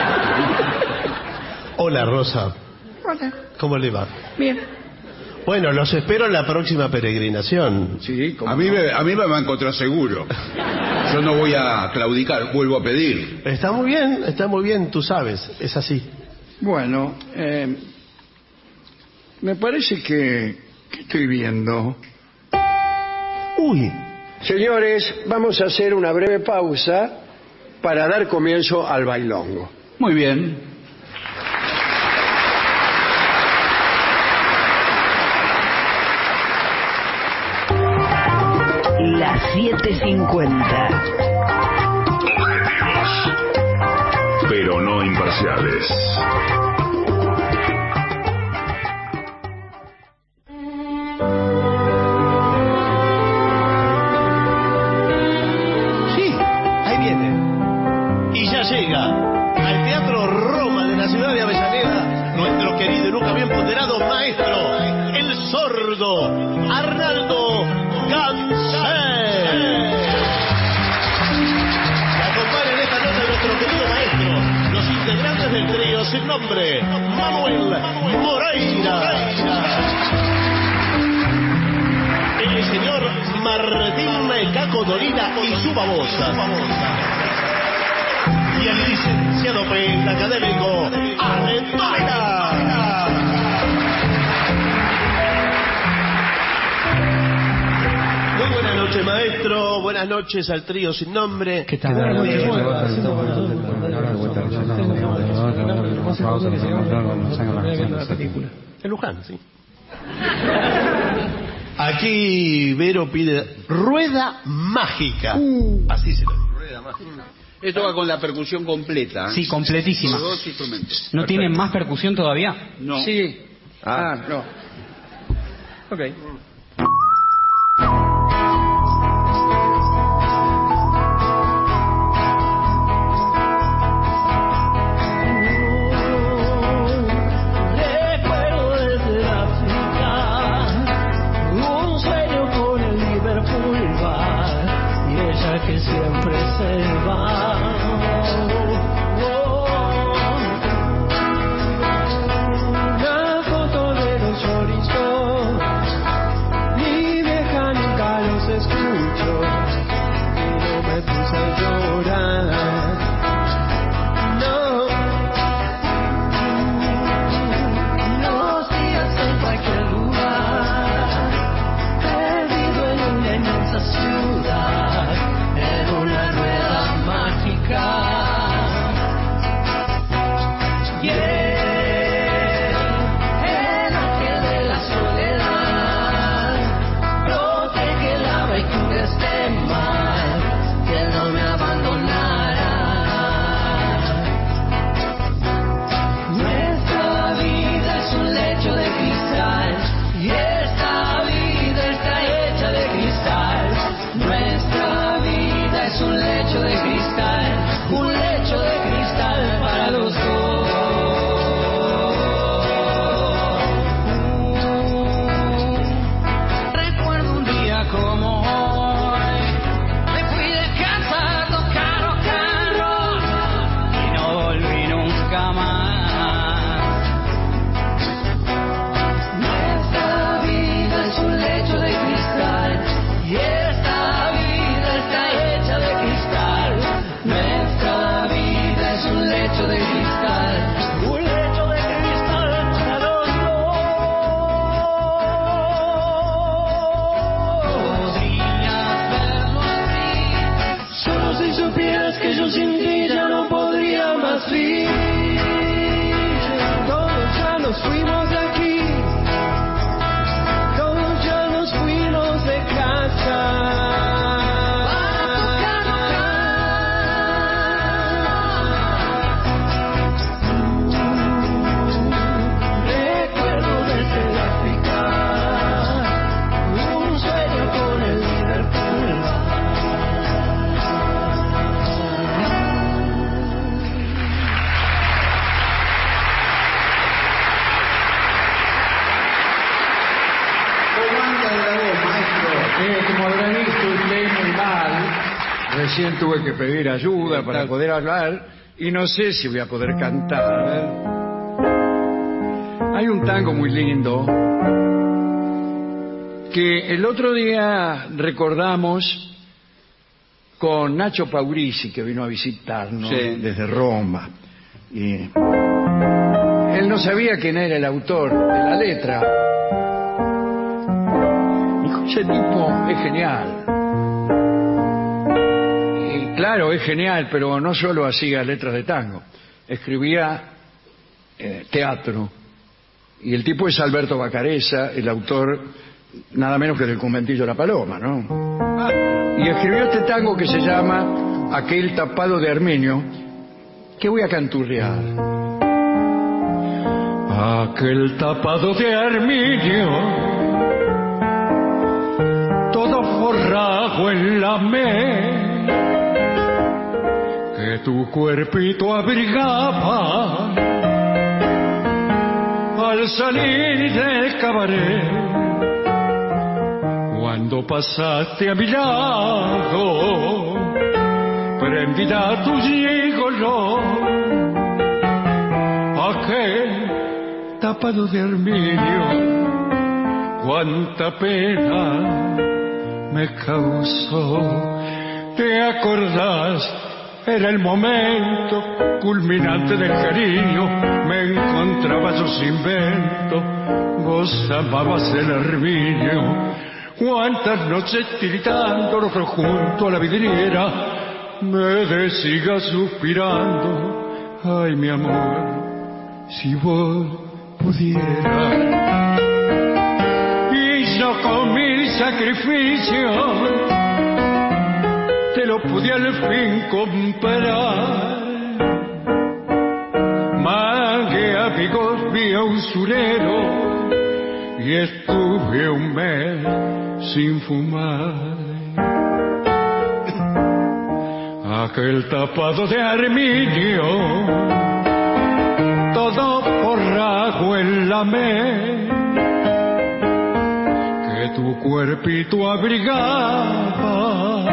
Hola, Rosa. Hola. ¿Cómo le va? Bien. Bueno, los espero en la próxima peregrinación. Sí, A mí me va a encontrar seguro. Yo no voy a claudicar, vuelvo a pedir. Está muy bien, tú sabes, es así. Bueno, me parece que estoy viendo. Uy, Señores, vamos a hacer una breve pausa para dar comienzo al bailongo. Muy bien. las 7:50. Objetivos, pero no imparciales. Sí, ahí viene. Y ya llega al Teatro Roma de la ciudad de Avellaneda nuestro querido y nunca bien ponderado maestro, el sordo Arnaldo Gansé. Me acompañan en esta noche nuestro querido maestro, los integrantes del trío sin nombre, Manuel Moreira, el señor Martín Caco Dolina y su babosa, y el licenciado pentacadémico Arnaldo. Muy buenas noches, maestro. Buenas noches al trío sin nombre. ¿Qué tal? Buenas noches. En Luján, sí. Aquí Vero pide rueda mágica. Así se lo digo. Rueda mágica. Esto va con la percusión completa. Sí, completísima. Los dos instrumentos. ¿No tienen más percusión todavía? No. Sí. No. Ok. Que siempre se va. Una foto de los chorizos, mi vieja nunca los escucho y no me puse a llorar. No, los días en cualquier lugar, perdido en una inmensa ciudad. Una rueda mágica. El ángel de la soledad protege el alma y cura este mal, que él no me abandonará. Nuestra vida es un lecho de cristal y esta vida está hecha de cristal. Nuestra vida es un lecho de cristal para los dos. Recuerdo un día como hoy, me fui de casa a tocar carro y no volví nunca más. Nuestra vida es un lecho de cristal y esta vida está hecha de cristal. Nuestra vida es un lecho de cristal para los dos. Podrías verlo así, solo si supieras que yo sin ti ya no podría más vivir. Todos ya nos fuimos de aquí, todos ya nos fuimos de casa. Como habrán visto, estoy muy mal. Recién tuve que pedir ayuda para poder hablar y no sé si voy a poder cantar. Hay un tango muy lindo que el otro día recordamos con Nacho Paurisi, que vino a visitarnos desde Roma. Y él no sabía quién era el autor de la letra. Ese tipo es genial. Y claro, es genial, pero no solo hacía letras de tango. Escribía teatro. Y el tipo es Alberto Bacareza, el autor nada menos que del Conventillo de la Paloma, ¿no? y escribió este tango que se llama Aquel tapado de Arminio, que voy a canturrear. Aquel tapado de Arminio, todo forrado en la que tu cuerpito abrigaba al salir del cabaret. Cuando pasaste a mi lado, prendida tu gigoló, aquel tapado de Arminio, cuánta pena me causó. ¿Te acordás? Era el momento culminante del cariño, me encontraba yo sin vento, vos amabas el Arminio. Cuántas noches tiritando los dos junto a la vidriera, me decías suspirando, ay mi amor, si vos pudieras. Y yo con mil sacrificios te lo pude al fin comprar. Mangué amigos, vi a usurero y estuve un mes sin fumar. Aquel tapado de Arminio, todo forrado en la que tu cuerpito abrigaba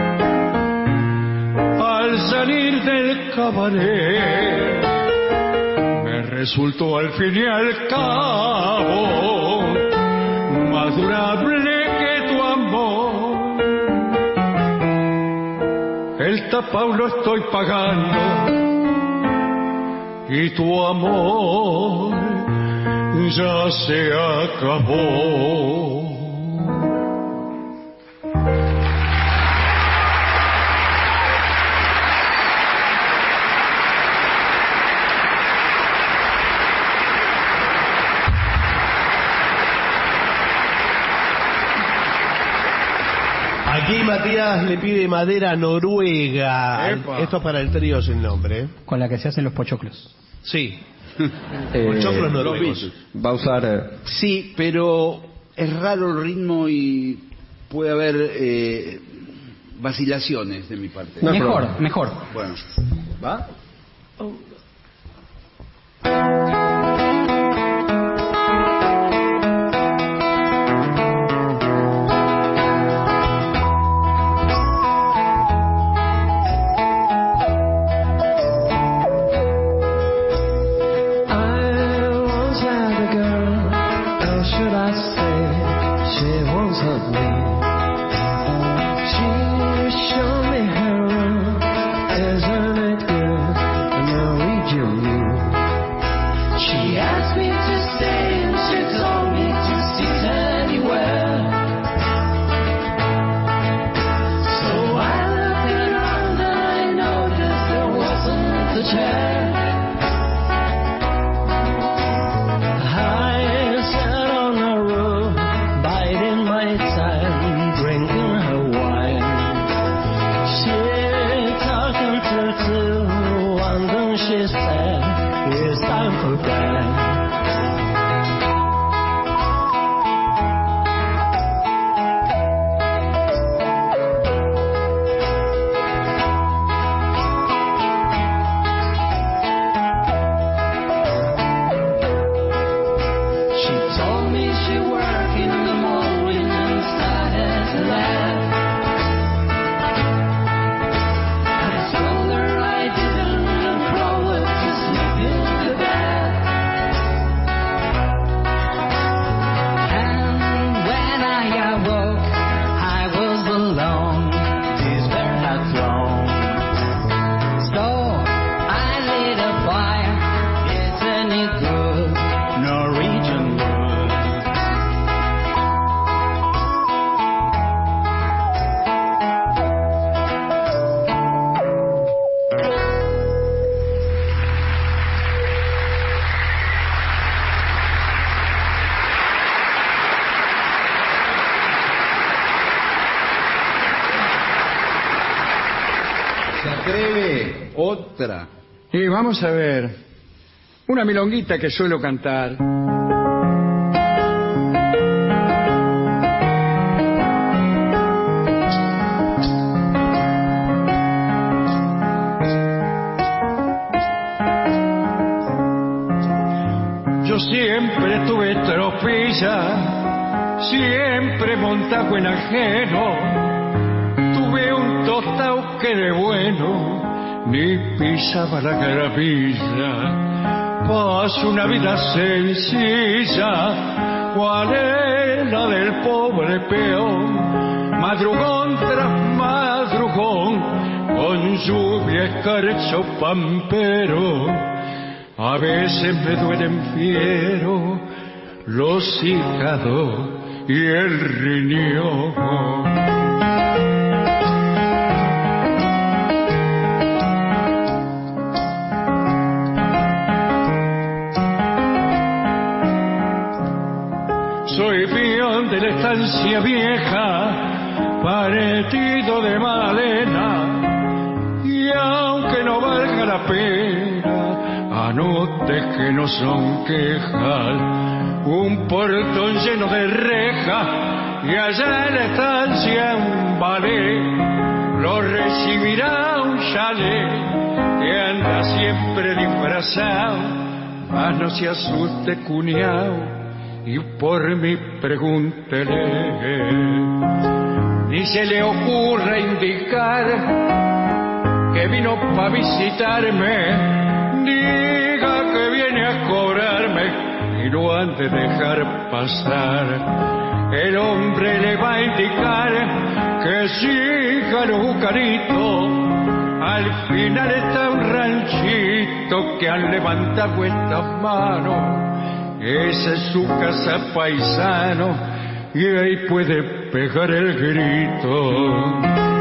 al salir del cabaret, me resultó al fin y al cabo más durable que tu amor. El tapao lo estoy pagando y tu amor ya se acabó. Aquí Matías le pide madera noruega. Epa. Esto es para el trío sin nombre, ¿eh? Con la que se hacen los pochoclos. Sí. Pochoclos noruegos. Va a usar... Sí, pero es raro el ritmo y puede haber vacilaciones de mi parte. No, Mejor, mejor. Bueno, ¿Va? I didn't know what to sleep in the bed. otra? Y vamos a ver. Una milonguita que suelo cantar. Yo siempre tuve tropilla, siempre montado en ajeno. Tuve un tostado que de bueno ni pisaba la gravilla. Paso una vida sencilla, cual es la del pobre peón, madrugón tras madrugón, con lluvia, escarcho, pampero. A veces me duelen fiero los hígados y el riñón. Soy peón de la estancia vieja, partido de madera, y aunque no valga la pena, anote que no son quejas, un portón lleno de rejas, y allá en la estancia un ballet, lo recibirá un chalet, que anda siempre disfrazado, mas no se asuste cuñao, y por mí pregúntele, ni se le ocurra indicar que vino pa' visitarme, diga que viene a cobrarme y no han de dejar pasar. El hombre le va a indicar que siga los bucanitos, al final está un ranchito que han levantado estas manos. Esa es su casa, paisano, y ahí puede pegar el grito.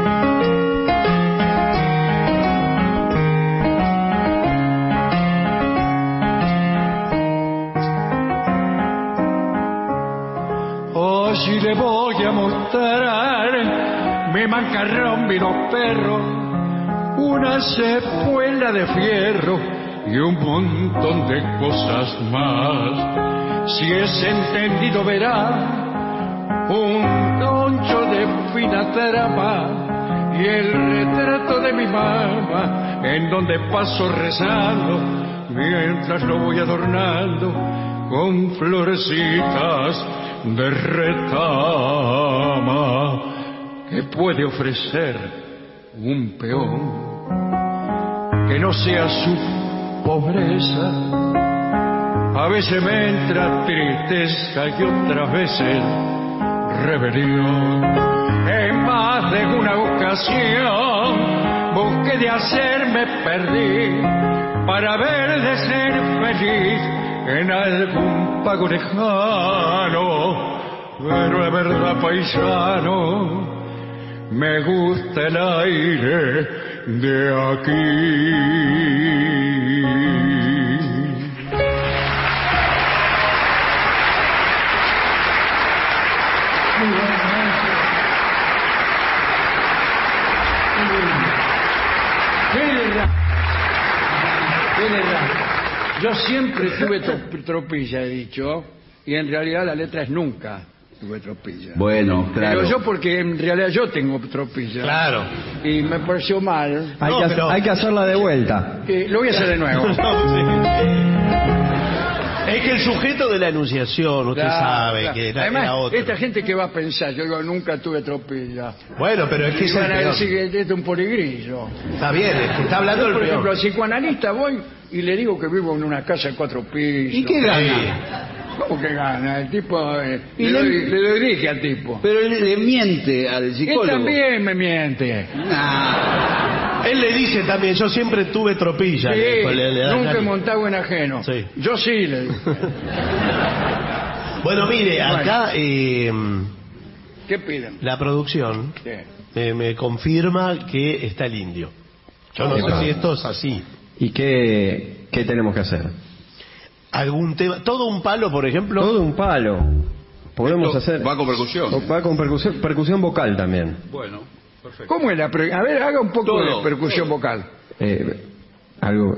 Si le voy a mostrar mi mancarrón, mi dos perros, una cepuela de fierro y un montón de cosas más. Si es entendido verá un concho de fina trama y el retrato de mi mamá, en donde paso rezando mientras lo voy adornando con florecitas de retama. ¿Qué puede ofrecer un peón que no sea su pobreza? A veces me entra tristeza y otras veces rebelión. En más de una ocasión busqué de hacerme perder para ver de ser feliz en algún pago lejano, pero es verdad, paisano, me gusta el aire de aquí. Yo siempre tuve tropilla, he dicho, y en realidad la letra es nunca tuve tropilla. Bueno, claro. Pero yo porque en realidad yo tengo tropilla. Claro. Y me pareció mal. Hay que hacerla de vuelta. Lo voy a hacer de nuevo. Es que el sujeto de la enunciación, usted sabe que era, además, era otro. Esta gente que va a pensar, yo digo, nunca tuve tropilla. Bueno, pero es que Y es el van a peor. decir que este es un poligrillo. Está bien, es que está hablando Yo, del por peor. ejemplo, al psicoanalista voy y le digo que vivo en una casa de 4 pisos. ¿Y qué gana? ¿Cómo que gana? El tipo... Y le le- doy dije al tipo. Pero él le miente al Él psicólogo. también me miente. Nah. Él le dice también, yo siempre tuve tropilla. Sí, le da nunca he cariño. montado en ajeno. Sí. Yo sí, le dije. Bueno, mire, Bueno. acá ¿Qué piden? la producción Sí. me confirma que está el indio. Yo no sé si esto es así. ¿Y qué tenemos que hacer? ¿Algún tema? ¿Todo un palo, por ejemplo? Todo un palo. Podemos hacer... Va con percusión. Va con percusión vocal también. Bueno, perfecto. ¿Cómo es la a ver, haga un poco Todo, de percusión vocal. Algo.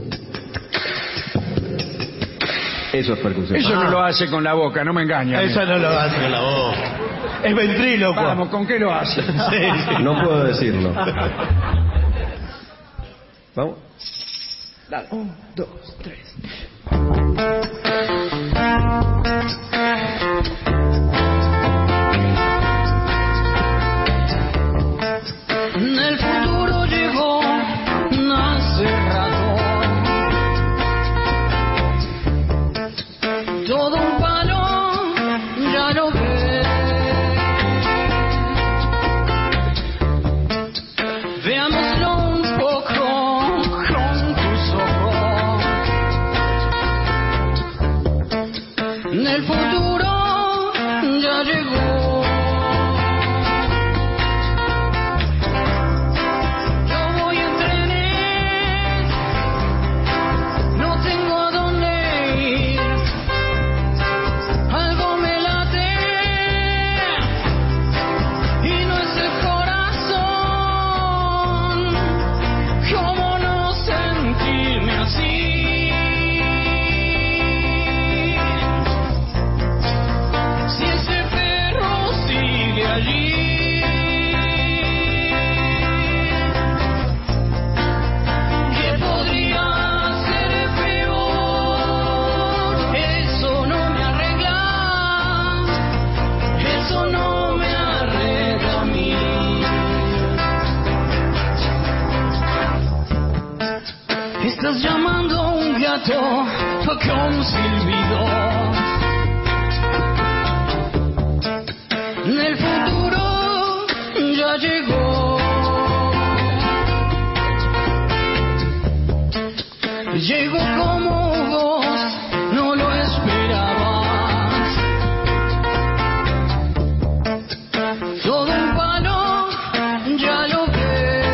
Eso es percusión. Eso no lo hace con la boca, no me engaña. Eso no lo hace con la voz. Es ventríloco. Vamos, ¿con qué lo hace? Sí, sí. No puedo decirlo. Vamos. Dale. 1, 2, 3. El futuro llegó hace rato. Todo un palo, ya lo ves. Veámoslo un poco con tus ojos. El futuro ya llegó. Estás llamando a un gato con silbidos. El futuro ya llegó. Llegó como vos no lo esperabas. Todo un palo ya lo ves.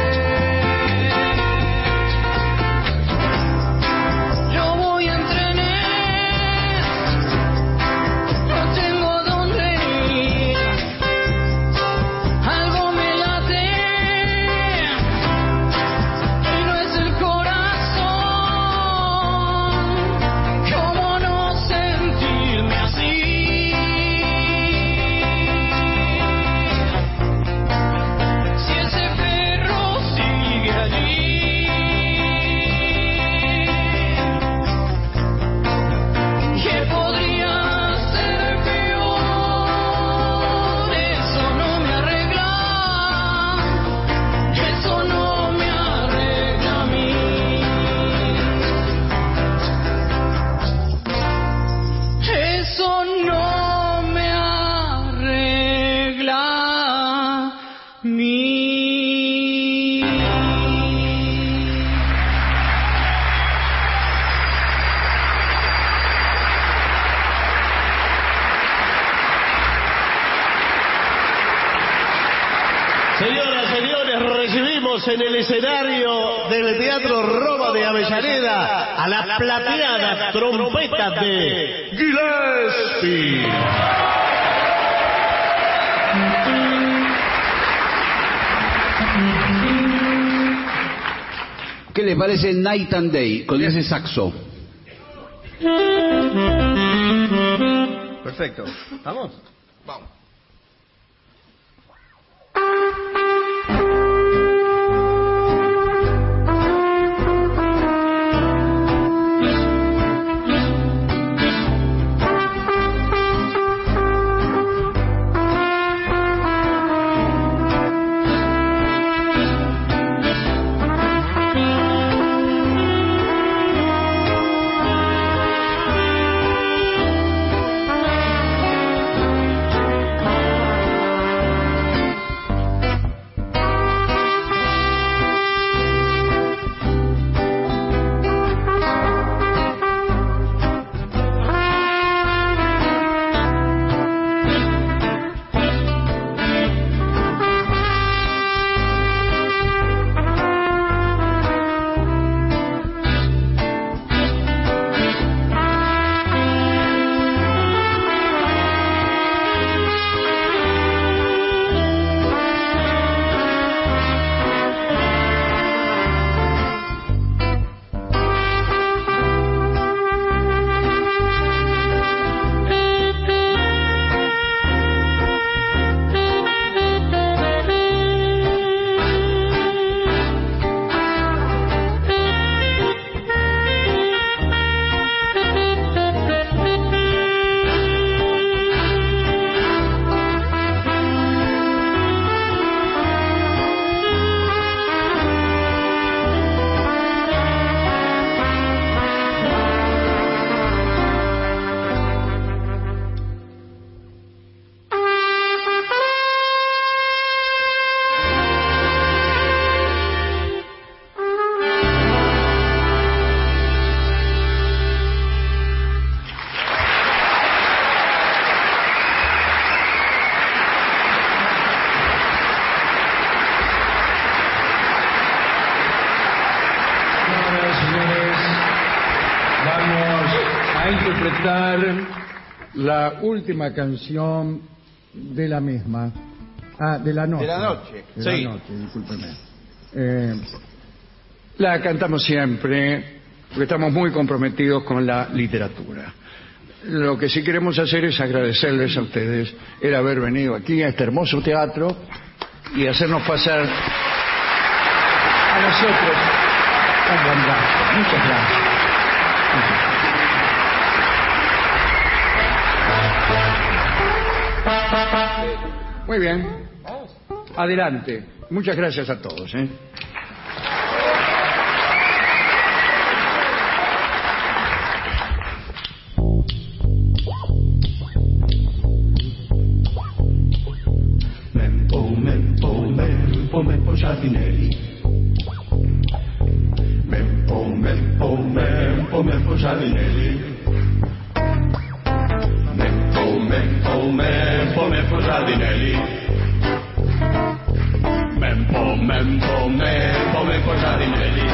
Señoras, señores, recibimos en el escenario del Teatro Roma de Avellaneda a las plateadas trompetas de Gillespie. ¿Qué le parece Night and Day con ese saxo? Perfecto. ¿Vamos? Vamos. a interpretar la última canción de la misma. De la noche. De la noche. De Sí. la noche, discúlpeme. La cantamos siempre porque estamos muy comprometidos con la literatura. Lo que sí queremos hacer es agradecerles a ustedes el haber venido aquí a este hermoso teatro y hacernos pasar a nosotros un buen rato. Muchas gracias. Muy bien. Adelante. Muchas gracias a todos. Mempo Giardinelli. Mempo Giardinelli. Mempo Giardinelli. Mempo Giardinelli.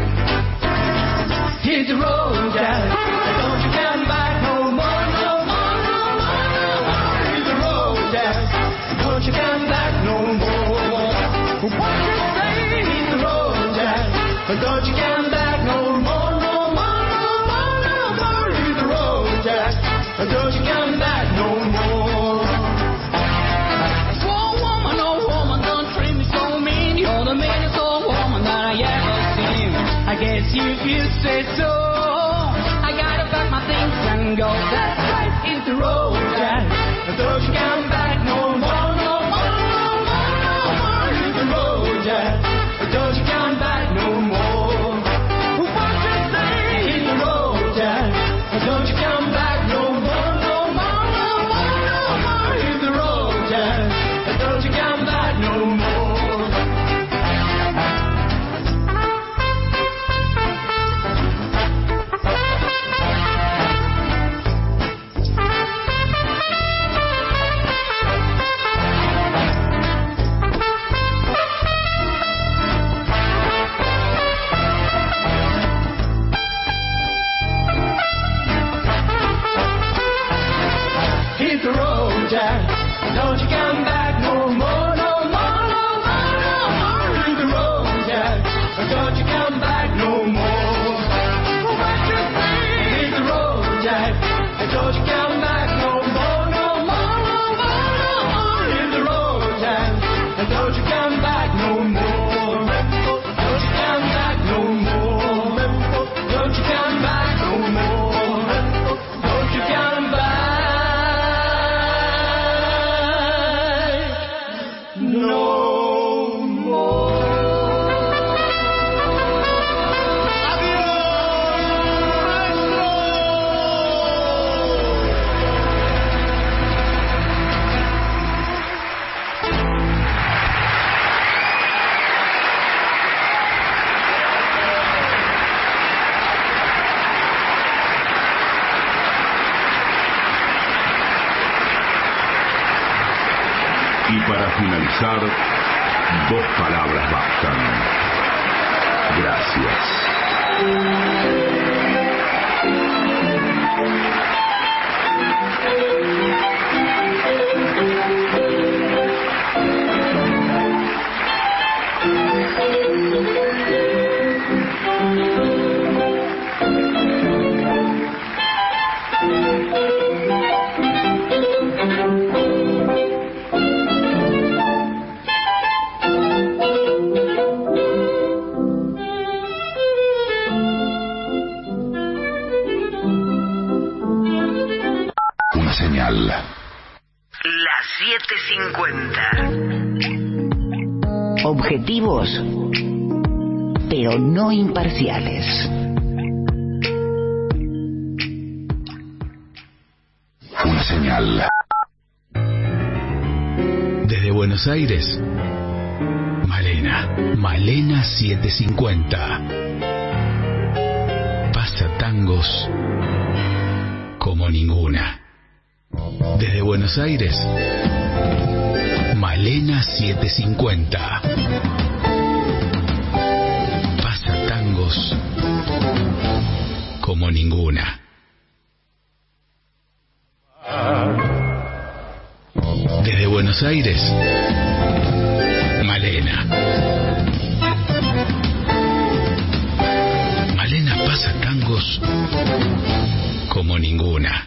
Hit the road, Jack. Don't you come back no more, no more, no more, no more. Hit the road, Jack. Don't you come back no more. What you say? Hit the road, Jack. Don't you come back no more, no more, no more, no more. Hit the road, Jack. Don't you come back no more. Oh woman, don't treat me so mean. You're the meanest old woman that I ever seen. I guess you say so. I gotta pack my things and go. That's right, hit the road, Jack. Don't you come back no more, no more, no more, no more. Hit the road, Jack. Don't you come back no more. What you say? Hit the road, Jack. Don't you come back no more, no more, no more, no more. Hit the road, Jack. Don't you come back no more. Hit the road, Jack. Don't you come back no more, no more, no more, no more. Hit the road, Jack. Don't you come back no more. What you say? Hit the road, Jack. Don't you come back no more, no more, no more, no more. Hit the road, Jack. Don't you come back no more. Don't you come back no more. Don't you come back no more. Don't you come back. Y para finalizar, 2 palabras bastan. Gracias. Una señal. Las 7:50. Objetivos, pero no imparciales. Una señal. Desde Buenos Aires, Malena 750. Pasa tangos como ninguna. Desde Buenos Aires, Malena 750. Pasa tangos como ninguna. Buenos Aires, Malena. Malena pasa tangos como ninguna.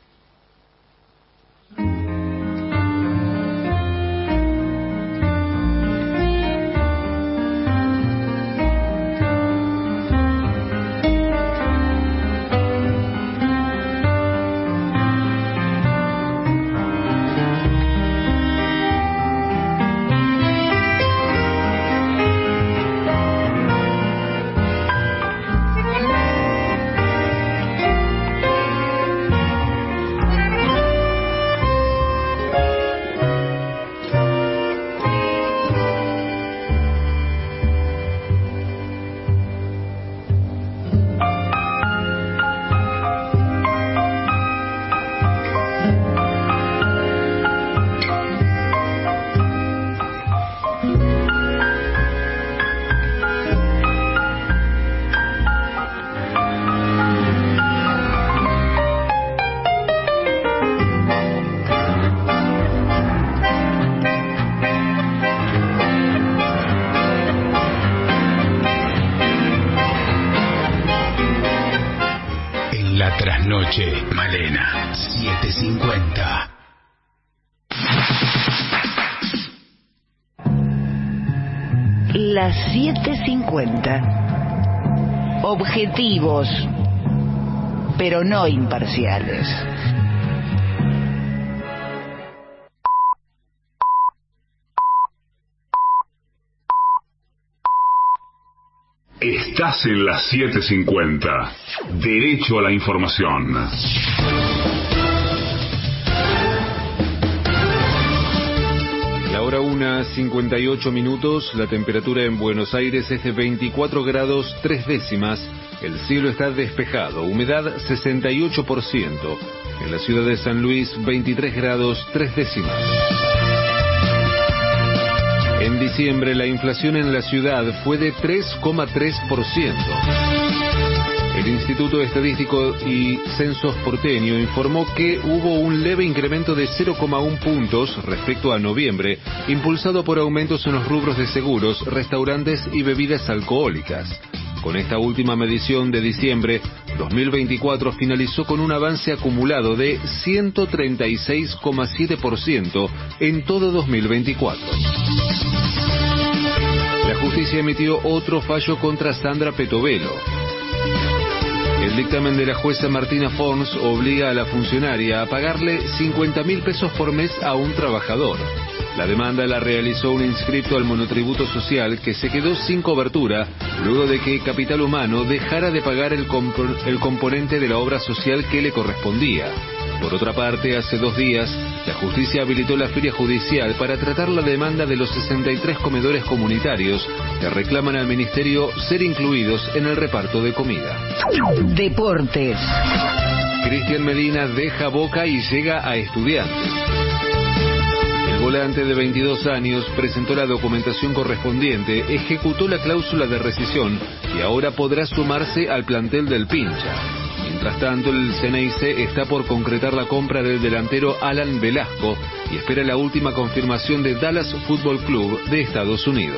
Trasnoche, Malena, 7:50. Las 7:50. Objetivos, pero no imparciales. Estás en las 7:50. Derecho a la información. La hora 1:58. La temperatura en Buenos Aires es de 24 grados 3 décimas. El cielo está despejado. Humedad 68%. En la ciudad de San Luis, 23 grados 3 décimas. En diciembre, la inflación en la ciudad fue de 3,3%. El Instituto Estadístico y Censos porteño informó que hubo un leve incremento de 0,1 puntos respecto a noviembre, impulsado por aumentos en los rubros de seguros, restaurantes y bebidas alcohólicas. Con esta última medición de diciembre, 2024 finalizó con un avance acumulado de 136,7% en todo 2024. La justicia emitió otro fallo contra Sandra Petovelo. El dictamen de la jueza Martina Forns obliga a la funcionaria a pagarle 50.000 pesos por mes a un trabajador. La demanda la realizó un inscripto al monotributo social que se quedó sin cobertura luego de que Capital Humano dejara de pagar el componente de la obra social que le correspondía. Por otra parte, hace 2 días, la justicia habilitó la feria judicial para tratar la demanda de los 63 comedores comunitarios que reclaman al ministerio ser incluidos en el reparto de comida. Deportes. Cristian Medina deja Boca y llega a Estudiantes. El volante de 22 años presentó la documentación correspondiente, ejecutó la cláusula de rescisión y ahora podrá sumarse al plantel del Pincha. Mientras tanto, el Ceneice está por concretar la compra del delantero Alan Velasco y espera la última confirmación de Dallas Football Club de Estados Unidos.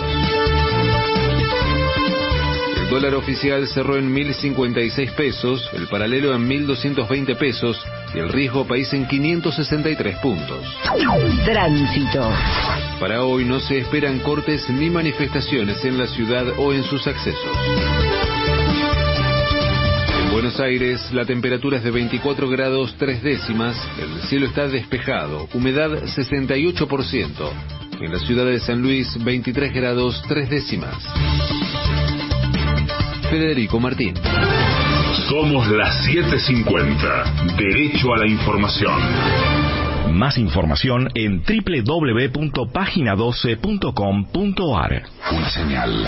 El dólar oficial cerró en 1.056 pesos, el paralelo en 1.220 pesos y el riesgo país en 563 puntos. Tránsito. Para hoy no se esperan cortes ni manifestaciones en la ciudad o en sus accesos. En Buenos Aires, la temperatura es de 24 grados 3 décimas, el cielo está despejado, humedad 68%. En la ciudad de San Luis, 23 grados 3 décimas. Federico Martín. Somos las 7:50. Derecho a la información. Más información en www.pagina12.com.ar. Una señal.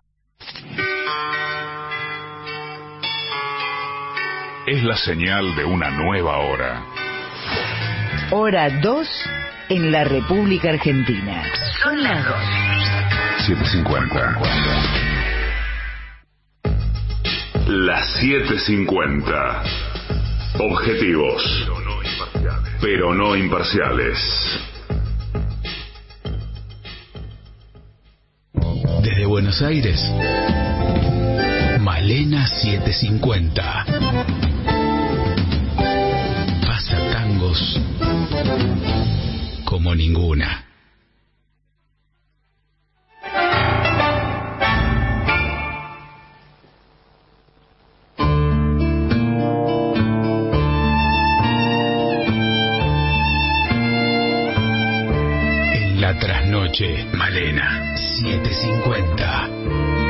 Es la señal de una nueva hora. Hora 2 en la República Argentina. Son las 2. 7:50. Las 7:50. Objetivos, pero no imparciales. Buenos Aires. Malena 750. Pasa tangos como ninguna. En la trasnoche, Malena 750.